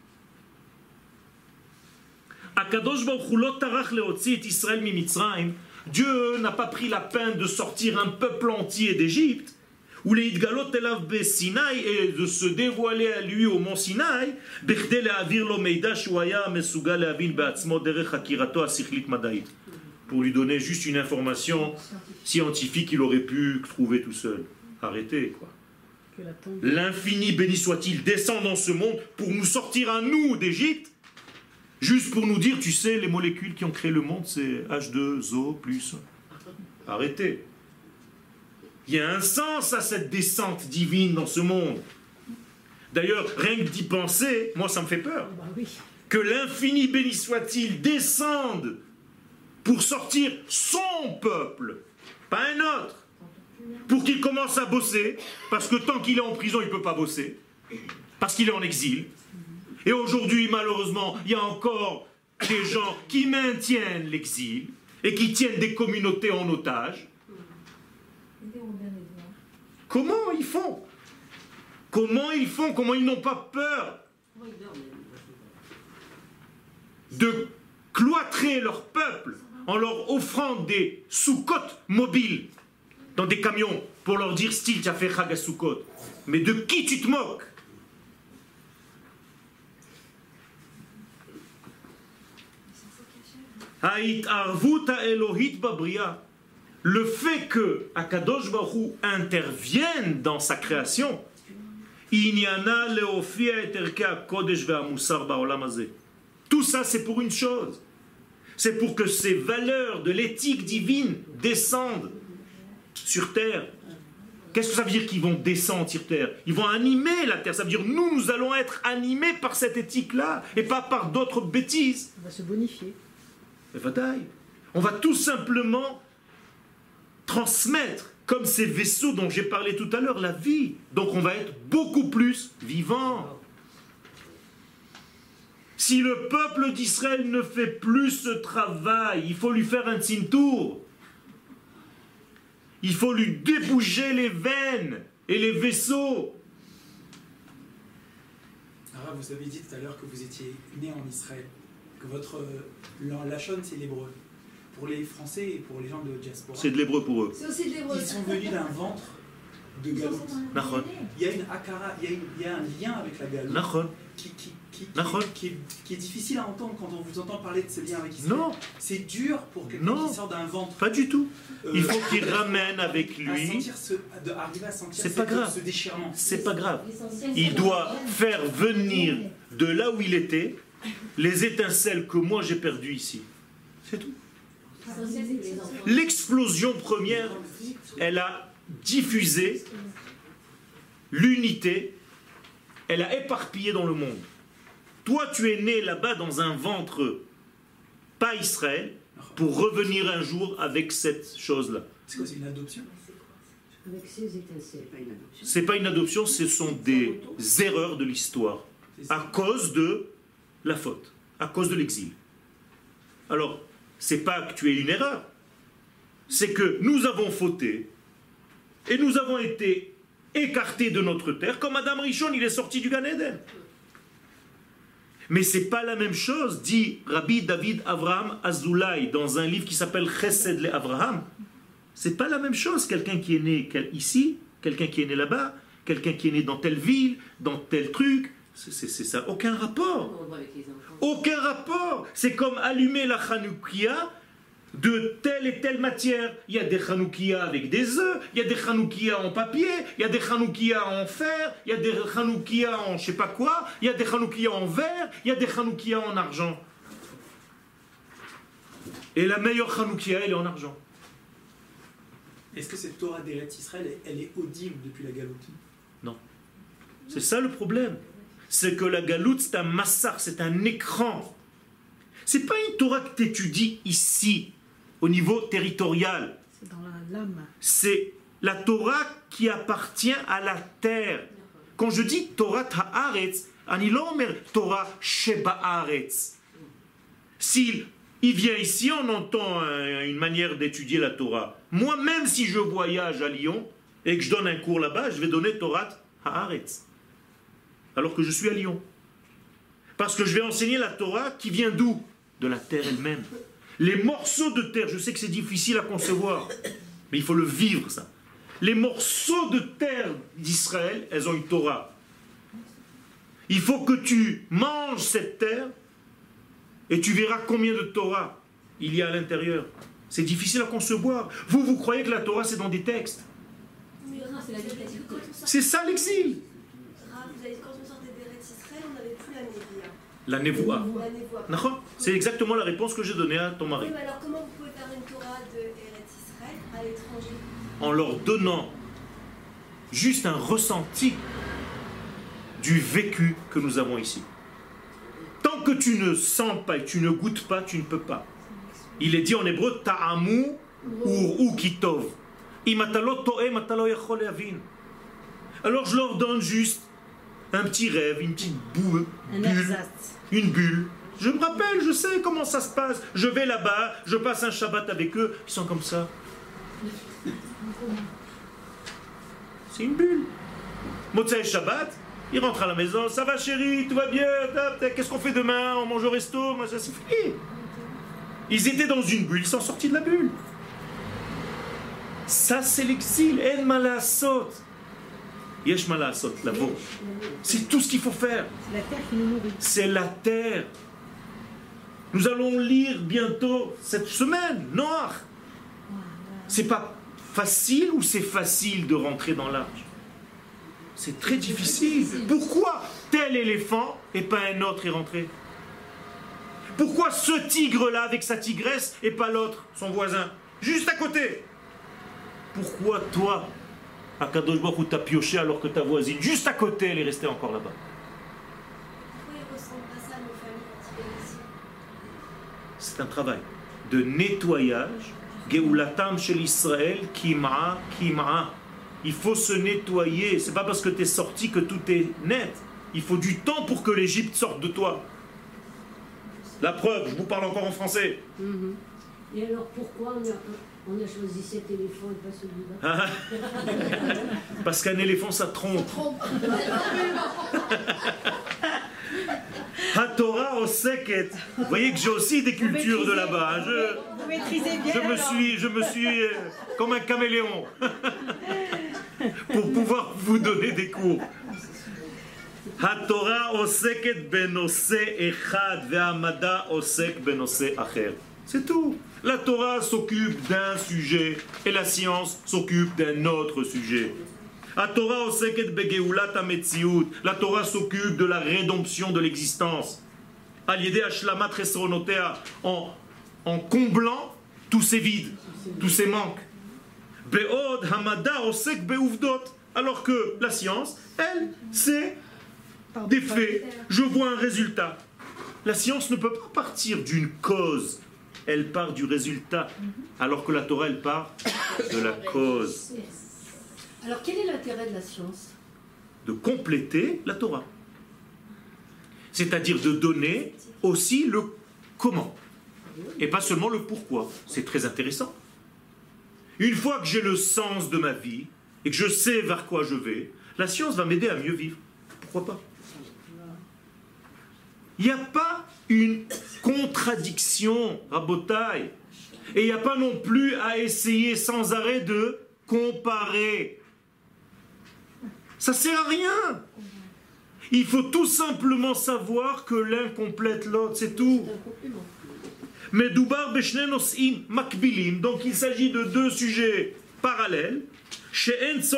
Akadosh Baruch Hu lo tarach leotzi et Israël mi Mitzrayim. Dieu n'a pas pris la peine de sortir un peuple entier d'Égypte, ou les Idgalot elav be Sinaï, et de se dévoiler à lui au mont Sinaï, bechde le'avir lo meida shu haya mesuga le'avin be'atzmo derech hakirato asichlit madaït, pour lui donner juste une information scientifique qu'il aurait pu trouver tout seul. Arrêtez, quoi. L'infini béni soit-il descend dans ce monde pour nous sortir à nous d'Égypte, juste pour nous dire, tu sais, les molécules qui ont créé le monde, c'est H2O plus. Arrêtez. Il y a un sens à cette descente divine dans ce monde. D'ailleurs, rien que d'y penser, moi ça me fait peur. Que l'infini béni soit-il descende pour sortir son peuple, pas un autre, pour qu'il commence à bosser, parce que tant qu'il est en prison, il ne peut pas bosser, parce qu'il est en exil. Et aujourd'hui, malheureusement, il y a encore des gens qui maintiennent l'exil et qui tiennent des communautés en otage. Comment ils font? Comment ils font? Comment ils n'ont pas peur de cloîtrer leur peuple en leur offrant des soukotes mobiles dans des camions pour leur dire style tu as fait Chag HaSukkot. Mais de qui tu te moques? Le fait que Akadosh Baruch Hu intervienne dans sa création, tout ça c'est pour une chose, c'est pour que ces valeurs de l'éthique divine descendent sur terre. Qu'est-ce que ça veut dire qu'ils vont descendre sur terre? Ils vont animer la terre, ça veut dire nous allons être animés par cette éthique-là et pas par d'autres bêtises. On va se bonifier. On va tout simplement transmettre, comme ces vaisseaux dont j'ai parlé tout à l'heure, la vie. Donc on va être beaucoup plus vivant. Si le peuple d'Israël ne fait plus ce travail, il faut lui faire un tzintour. Il faut lui déboucher les veines et les vaisseaux. Alors, vous avez dit tout à l'heure que vous étiez né en Israël, que votre lachon c'est l'hébreu. Pour les Français et pour les gens de diaspora, c'est de l'hébreu pour eux. C'est aussi de l'hébreu. Ils sont venus d'un ventre de galoute. Il y a une akara, il y a un lien avec la galoute qui qui est difficile à entendre quand on vous entend parler de ce lien avec Israël. Non. C'est dur pour quelqu'un qui sort d'un ventre. Pas du tout. Il faut qu'il ramène avec lui. Arriver à sentir c'est pas grave. Ce déchirement. C'est pas grave. Il doit faire venir de là où il était les étincelles que moi j'ai perdues ici. C'est tout. L'explosion première, elle a diffusé l'unité, elle a éparpillé dans le monde. Toi, tu es né là-bas dans un ventre, pas Israël, pour revenir un jour avec cette chose-là. C'est quoi, c'est une adoption? Avec ces étincelles. C'est pas une adoption, ce sont des erreurs de l'histoire, à cause de la faute, à cause de l'exil. Alors, c'est pas que tu aies une erreur, c'est que nous avons fauté, et nous avons été écartés de notre terre, comme Adam Rishon, il est sorti du Gan Eden. Mais c'est pas la même chose, dit Rabbi David Avraham Azoulay dans un livre qui s'appelle Chesed le Avraham. C'est pas la même chose, quelqu'un qui est né ici, quelqu'un qui est né là-bas, quelqu'un qui est né dans telle ville, dans tel truc. C'est ça, aucun rapport. Aucun rapport. C'est comme allumer la Hanoukia de telle et telle matière. Il y a des Hanoukia avec des œufs, il y a des Hanoukia en papier, il y a des Hanoukia en fer, il y a des Hanoukia en je sais pas quoi, il y a des Hanoukia en verre, il y a des Hanoukia en argent. Et la meilleure Hanoukia, elle est en argent. Est-ce que cette Torah d'Eretz Israël, elle est audible depuis la Galoute? Non. C'est ça le problème. C'est que la Galoute, c'est un massacre, c'est un écran. C'est pas une Torah que tu étudies ici, au niveau territorial. C'est dans l'âme. C'est la Torah qui appartient à la terre. Quand je dis Torah Haaretz, ani lo omer Torah Sheba'aretz. S'il vient ici, on entend une manière d'étudier la Torah. Moi, même si je voyage à Lyon et que je donne un cours là-bas, je vais donner Torah Haaretz. Alors que je suis à Lyon. Parce que je vais enseigner la Torah qui vient d'où? De la terre elle-même. Les morceaux de terre, je sais que c'est difficile à concevoir, mais il faut le vivre ça. Les morceaux de terre d'Israël, elles ont une Torah. Il faut que tu manges cette terre et tu verras combien de Torah il y a à l'intérieur. C'est difficile à concevoir. Vous croyez que la Torah c'est dans des textes. C'est ça l'exil. Quand on sortait d'Eretz Israël, on n'avait plus La Nevoa. C'est exactement la réponse que j'ai donnée à ton mari. Oui, mais alors comment vous pouvez faire une Torah de Eretz Israël à l'étranger? En leur donnant juste un ressenti du vécu que nous avons ici. Tant que tu ne sens pas et tu ne goûtes pas, tu ne peux pas. Il est dit en hébreu ta'amu ou kitov. Alors je leur donne juste un petit rêve, une petite bulle, une bulle. Je me rappelle, je sais comment ça se passe. Je vais là-bas, je passe un Shabbat avec eux, ils sont comme ça. C'est une bulle. Motzei Shabbat, ils rentrent à la maison, ça va chérie, tout va bien, qu'est-ce qu'on fait demain, on mange au resto, ça c'est fini. Ils étaient dans une bulle, ils sont sortis de la bulle. Ça c'est l'exil, en malasot. Yesh malasot, là-bas. C'est tout ce qu'il faut faire. C'est la terre qui nous nourrit. C'est la terre. Nous allons lire bientôt cette semaine, Noach. C'est pas facile ou c'est facile de rentrer dans l'arche? C'est très difficile. Pourquoi tel éléphant et pas un autre est rentré? Pourquoi ce tigre-là avec sa tigresse et pas l'autre, son voisin, juste à côté? Pourquoi toi, Akadosh Baruch Hu, t'as pioché alors que ta voisine, juste à côté, elle est restée encore là-bas? Pourquoi ils ne ressentent pas ça, nos familles, quand ils viennent ici? C'est un travail de nettoyage. Geulatam shel Israël, Kim'a. Il faut se nettoyer. C'est pas parce que tu es sorti que tout est net. Il faut du temps pour que l'Égypte sorte de toi. La preuve, je vous parle encore en français. Et alors pourquoi on a choisi cet éléphant et pas celui-là? Parce qu'un éléphant, ça trompe. HaTorah oseket. Vous voyez que j'ai aussi des cultures de là-bas. Vous maîtrisez bien. Je me suis comme un caméléon pour pouvoir vous donner des cours. HaTorah oseket benose echad ve'amada osek benose acher. C'est tout. La Torah s'occupe d'un sujet et la science s'occupe d'un autre sujet. La Torah oseket begeulat hametziut. La Torah s'occupe de la rédemption de l'existence. Al yedei hashlamat chesronotea, en comblant tous ces vides, tous ces manques. Be'od hamada osek be'uvdot. Alors que la science, elle, c'est des faits. Je vois un résultat. La science ne peut pas partir d'une cause. Elle part du résultat. Alors que la Torah, elle part de la cause. Alors quel est l'intérêt de la science? De compléter la Torah. C'est-à-dire de donner aussi le comment. Et pas seulement le pourquoi. C'est très intéressant. Une fois que j'ai le sens de ma vie, et que je sais vers quoi je vais, la science va m'aider à mieux vivre. Pourquoi pas? Il n'y a pas une contradiction, Rabotai. Et il n'y a pas non plus à essayer sans arrêt de comparer. Ça ne sert à rien. Il faut tout simplement savoir que l'un complète l'autre, c'est tout. Mais Doubar Beshne Nos'im Makbilim, donc il s'agit de deux sujets parallèles. Ça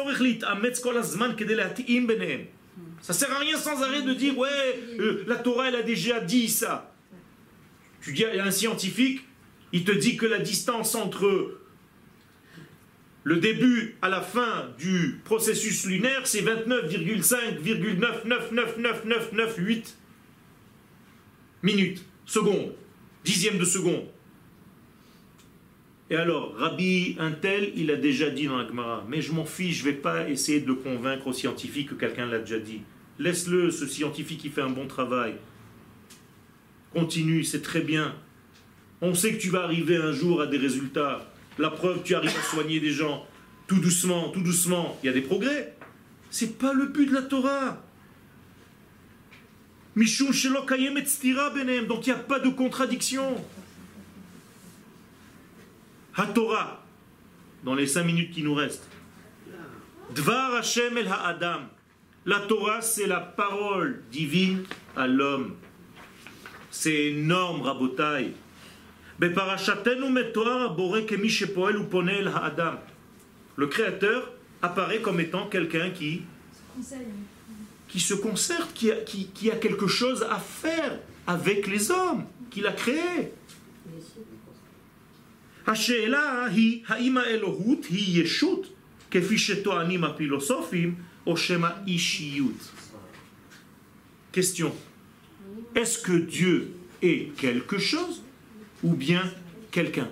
sert à rien sans arrêt de dire ouais, la Torah elle a déjà dit ça. Tu dis à un scientifique, il te dit que la distance entre le début à la fin du processus lunaire c'est 29,5,9999998 minutes, secondes, dixièmes de seconde. Et alors, Rabbi un tel, il a déjà dit dans la Gemara, mais je m'en fiche, je ne vais pas essayer de le convaincre au scientifique que quelqu'un l'a déjà dit. Laisse-le, ce scientifique, il fait un bon travail. Continue, c'est très bien. On sait que tu vas arriver un jour à des résultats. La preuve, tu arrives à soigner des gens. Tout doucement, il y a des progrès. Ce n'est pas le but de la Torah. Mishum shelo kayemet stira benem, donc il n'y a pas de contradiction. HaTorah, dans les 5 minutes qui nous restent. Dvar Hashem el ha'adam. La Torah, c'est la parole divine à l'homme. C'est énorme, Rabotai. Beparashatenu metoar boré kemi shepoel upone el ha'adam. Le Créateur apparaît comme étant quelqu'un qui se concerte, qui a quelque chose à faire avec les hommes, qu'il a créé. השאלה היא, האם האלוהות היא ישות, כפי שטוענים הפילוסופים, או שמא אישיות? Question. Est-ce que Dieu est quelque chose, ou bien quelqu'un?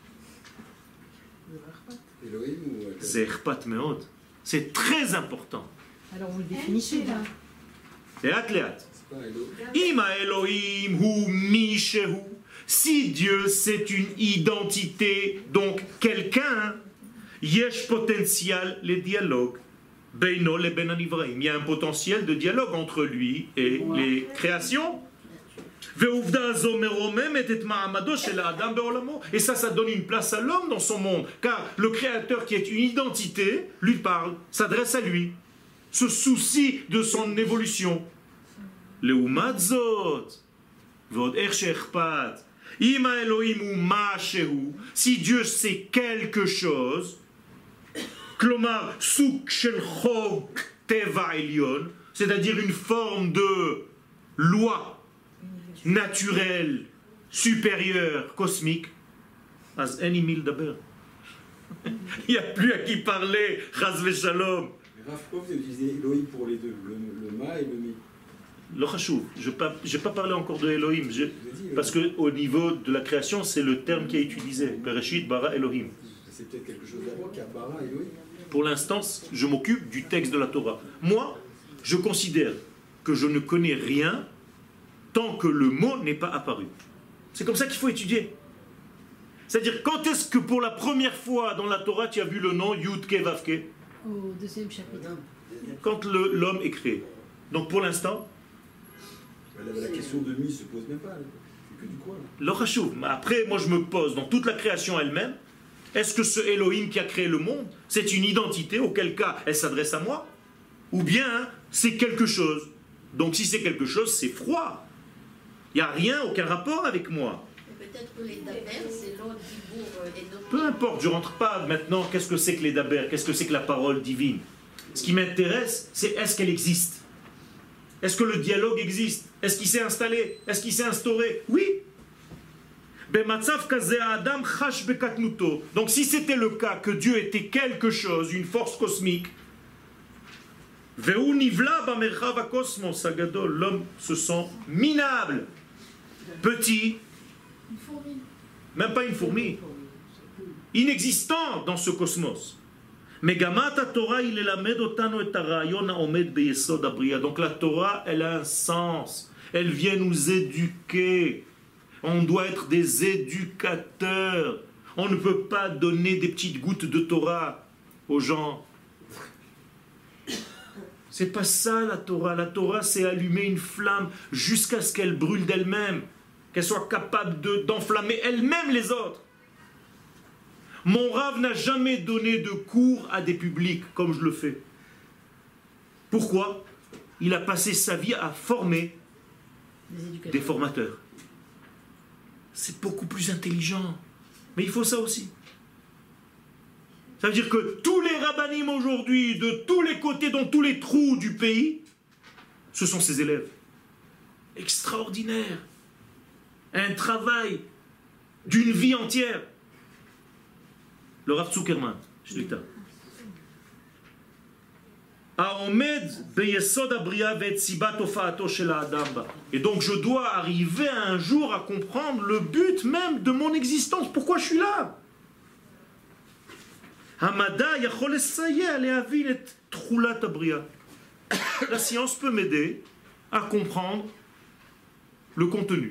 C'est אכפת מאוד. C'est très important. Alors vous le définissez là. לאט לאט. אם האלוהים הוא מי שהוא, si Dieu c'est une identité, donc quelqu'un, yesh potentiel les dialogues, beino le ben anivraim. Il y a un potentiel de dialogue entre lui et les créations. Et ça donne une place à l'homme dans son monde, car le Créateur qui est une identité lui parle, s'adresse à lui, se soucie de son évolution. Si Dieu sait quelque chose, c'est-à-dire une forme de loi naturelle, supérieure, cosmique, il n'y a plus à qui parler, Chas v'Shalom. Rav, pourquoi vous utilisez Elohim pour les deux, le ma et le mi? Le chachouv, je n'ai pas parlé encore de Elohim, parce qu'au niveau de la création, c'est le terme qui est utilisé. Bereshit, bara, Elohim. C'est peut-être quelque chose d'abord qu'à bara, Elohim. Pour l'instant, je m'occupe du texte de la Torah. Moi, je considère que je ne connais rien tant que le mot n'est pas apparu. C'est comme ça qu'il faut étudier. C'est-à-dire, quand est-ce que pour la première fois dans la Torah, tu as vu le nom Yud-Ke Vav-Ke? Au 2e chapitre. Quand l'homme est créé. Donc pour l'instant, la question de mi se pose même pas. C'est que du quoi là? Le chachouv. Après, moi je me pose dans toute la création elle-même. Est-ce que ce Elohim qui a créé le monde, c'est une identité, auquel cas elle s'adresse à moi? Ou bien c'est quelque chose? Donc si c'est quelque chose, c'est froid. Il n'y a rien, aucun rapport avec moi. Peut-être que les daber, c'est l'autre dibour énorme. Peu importe, je ne rentre pas maintenant, qu'est-ce que c'est que les daber, qu'est-ce que c'est que la parole divine. Ce qui m'intéresse, c'est est-ce qu'elle existe? Est-ce que le dialogue existe? Est-ce qu'il s'est installé? Est-ce qu'il s'est instauré? Oui. Donc si c'était le cas que Dieu était quelque chose, une force cosmique, l'homme se sent minable, petit, même pas une fourmi, inexistant dans ce cosmos. Donc la Torah, elle a un sens, elle vient nous éduquer. On doit être des éducateurs. On ne peut pas donner des petites gouttes de Torah aux gens. C'est pas ça la Torah. La Torah, c'est allumer une flamme jusqu'à ce qu'elle brûle d'elle-même, qu'elle soit capable d'enflammer elle-même les autres. Mon Rav n'a jamais donné de cours à des publics comme je le fais. Pourquoi? Il a passé sa vie à former des formateurs. C'est beaucoup plus intelligent. Mais il faut ça aussi. Ça veut dire que tous les rabbinim aujourd'hui, de tous les côtés, dans tous les trous du pays, ce sont ses élèves. Extraordinaire. Un travail d'une vie entière. Le Rav Zuckerman, Shlita. Et donc je dois arriver un jour à comprendre le but même de mon existence. Pourquoi je suis là? La science peut m'aider à comprendre le contenu.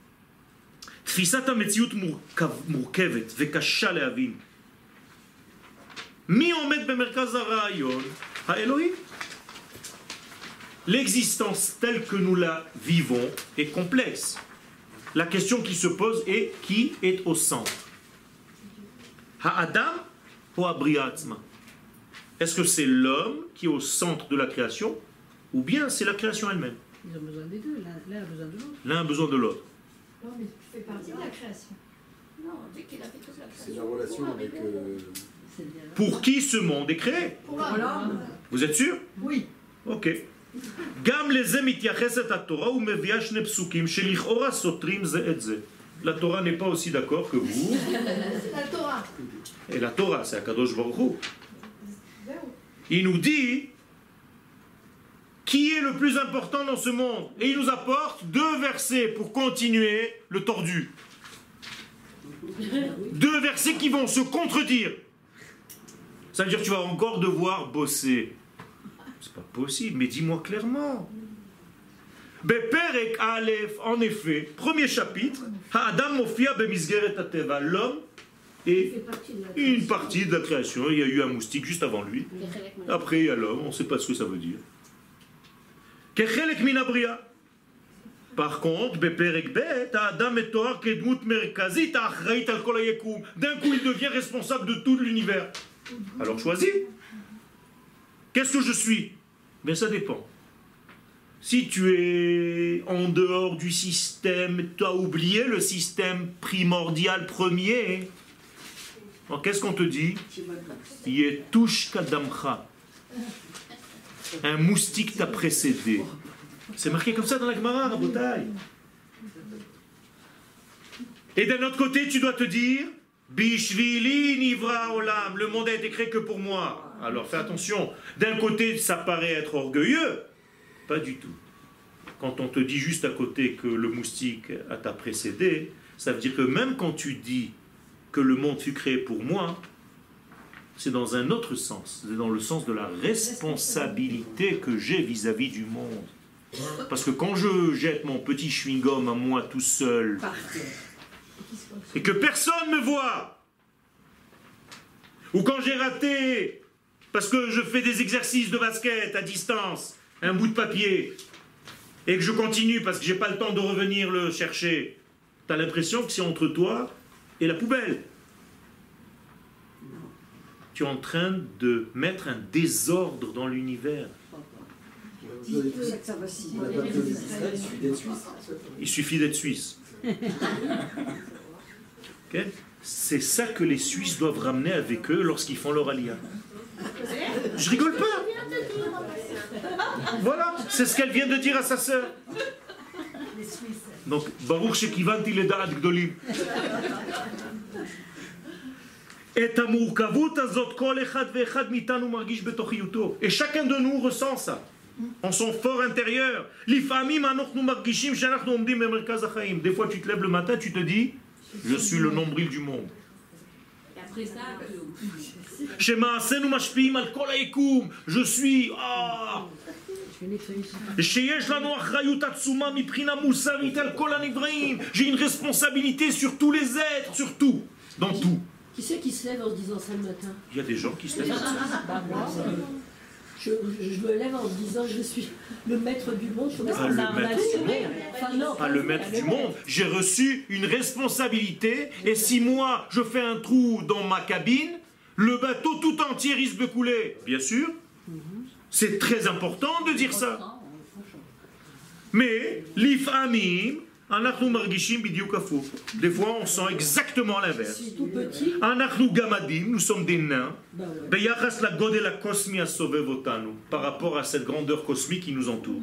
L'existence telle que nous la vivons est complexe. La question qui se pose est qui est au centre? Ha'adam ou Abriatzma? Est-ce que c'est l'homme qui est au centre de la création ou bien c'est la création elle-même? Ils ont besoin des deux, l'un a besoin de l'autre. L'un a besoin de l'autre. Non, mais tu fais partie de la création. Non, dès qu'il a fait toute la création. C'est la relation avec... Pour qui ce monde est créé? Pour l'homme. Vous êtes sûr? Oui. Ok. גם לזה מתייחסת התורה ומביאה שני פסוקים שלכאורה סותרים זה את זה. La Torah n'est pas aussi d'accord que vous. C'est la Torah. Et la Torah, c'est Akadosh Baruch Hu. Il nous dit qui est le plus important dans ce monde. Et il nous apporte deux versets pour continuer le tordu. Deux versets qui vont se contredire. Ça veut dire que tu vas encore devoir bosser. C'est pas possible, mais dis-moi clairement. Beperek Aleph, en effet, premier chapitre, Ha'adam mofia bemizgeret hateva, l'homme est une partie de la création. Il y a eu un moustique juste avant lui. Après, il y a l'homme, on ne sait pas ce que ça veut dire. Kechelek min habria. Par contre, Beperek Bet, Ha'adam metoar kedmut merkazit achrayit al kol hayekum. D'un coup, il devient responsable de tout l'univers. Alors choisis. Qu'est-ce que je suis? Mais ça dépend. Si tu es en dehors du système, tu as oublié le système primordial premier, qu'est-ce qu'on te dit? Yetush kadamcha. Un moustique t'a précédé. C'est marqué comme ça dans la Gemara, Rabotai. Et d'un autre côté, tu dois te dire Bishvili nivra olam, le monde a été créé que pour moi. Alors fais attention, d'un côté ça paraît être orgueilleux, pas du tout. Quand on te dit juste à côté que le moustique t'a précédé, ça veut dire que même quand tu dis que le monde fut créé pour moi, c'est dans un autre sens, c'est dans le sens de la responsabilité que j'ai vis-à-vis du monde. Parce que quand je jette mon petit chewing-gum à moi tout seul, et que personne ne me voit, ou quand j'ai raté parce que je fais des exercices de basket à distance, un bout de papier, et que je continue parce que j'ai pas le temps de revenir le chercher, tu as l'impression que c'est entre toi et la poubelle. Tu es en train de mettre un désordre dans l'univers. C'est ça que ça vacille. On n'a pas besoin d'Israël, il suffit d'être suisse. Il suffit d'être suisse. Ok? C'est ça que les Suisses doivent ramener avec eux lorsqu'ils font leur aliyah. Je rigole pas. Voilà, c'est ce qu'elle vient de dire à sa sœur. Donc, Baruch shekivanti ledaat gdolim. Et chacun de nous ressent ça en son fort intérieur. Des fois tu te lèves le matin, tu te dis je suis le nombril du monde. Et après ça, je suis j'ai une responsabilité sur tous les êtres, sur tout, dans tout. Qui c'est qui se lève en se disant ça le matin? Il y a des gens qui se lèvent. Je me lève en se disant je suis le maître du monde. Le maître du monde. J'ai reçu une responsabilité et si moi je fais un trou dans ma cabine, le bateau tout entier risque de couler. Bien sûr. C'est très important de dire ça. Mais l'ifamim, des fois on sent exactement l'inverse. Nous sommes des nains par rapport à cette grandeur cosmique qui nous entoure.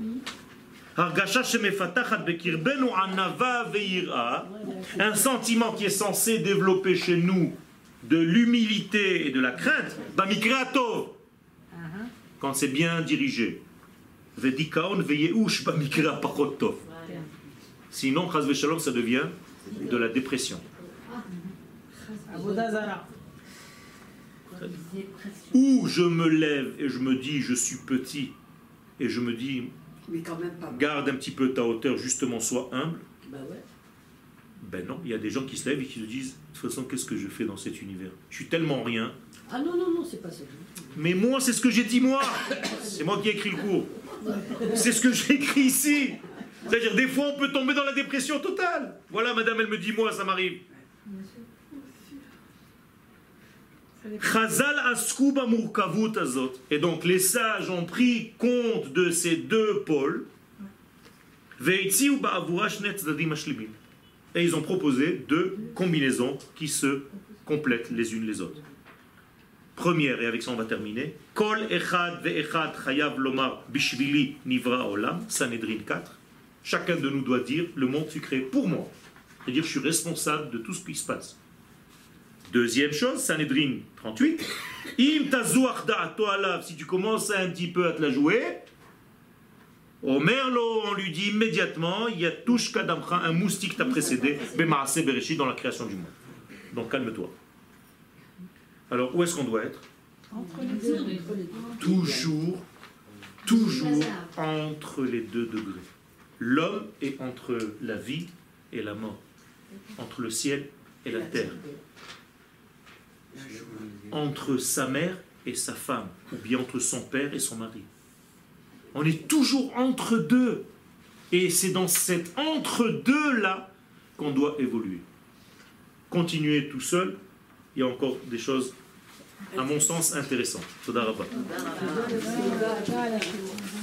Un sentiment qui est censé développer chez nous de l'humilité et de la crainte, quand c'est bien dirigé. Sinon, chas v'shalom, ça devient de la dépression. Ou je me lève et je me dis, je suis petit, et je me dis, garde un petit peu ta hauteur, justement, sois humble. Ben non, il y a des gens qui se lèvent et qui se disent, de toute façon, qu'est-ce que je fais dans cet univers? Je suis tellement rien. Ah non, c'est pas ça. Mais moi, c'est ce que j'ai dit moi. C'est moi qui ai écrit le cours. C'est ce que j'ai écrit ici. C'est-à-dire, des fois, on peut tomber dans la dépression totale. Voilà, madame, elle me dit, moi, ça m'arrive. Et donc, les sages ont pris compte de ces deux pôles. Et ils ont proposé deux combinaisons qui se complètent les unes les autres. Première, et avec ça on va terminer. Kol echad ve'echad chayav lomar bishvili nivra olam, Sanhedrin 4. Chacun de nous doit dire, le monde fut créé pour moi. C'est-à-dire, je suis responsable de tout ce qui se passe. Deuxième chose, Sanhedrin 38. Im tazuach da'ato alav, si tu commences un petit peu à te la jouer, Omerlo, on lui dit immédiatement, Yatush kadamcha, un moustique t'a précédé, Bemaase bereshit, dans la création du monde. Donc calme-toi. Alors, où est-ce qu'on doit être? Toujours entre les deux degrés. L'homme est entre la vie et la mort, entre le ciel et la terre, entre sa mère et sa femme, ou bien entre son père et son mari. On est toujours entre deux. Et c'est dans cet entre-deux-là qu'on doit évoluer. Continuer tout seul, il y a encore des choses, à mon sens, intéressantes. Toda Rabba.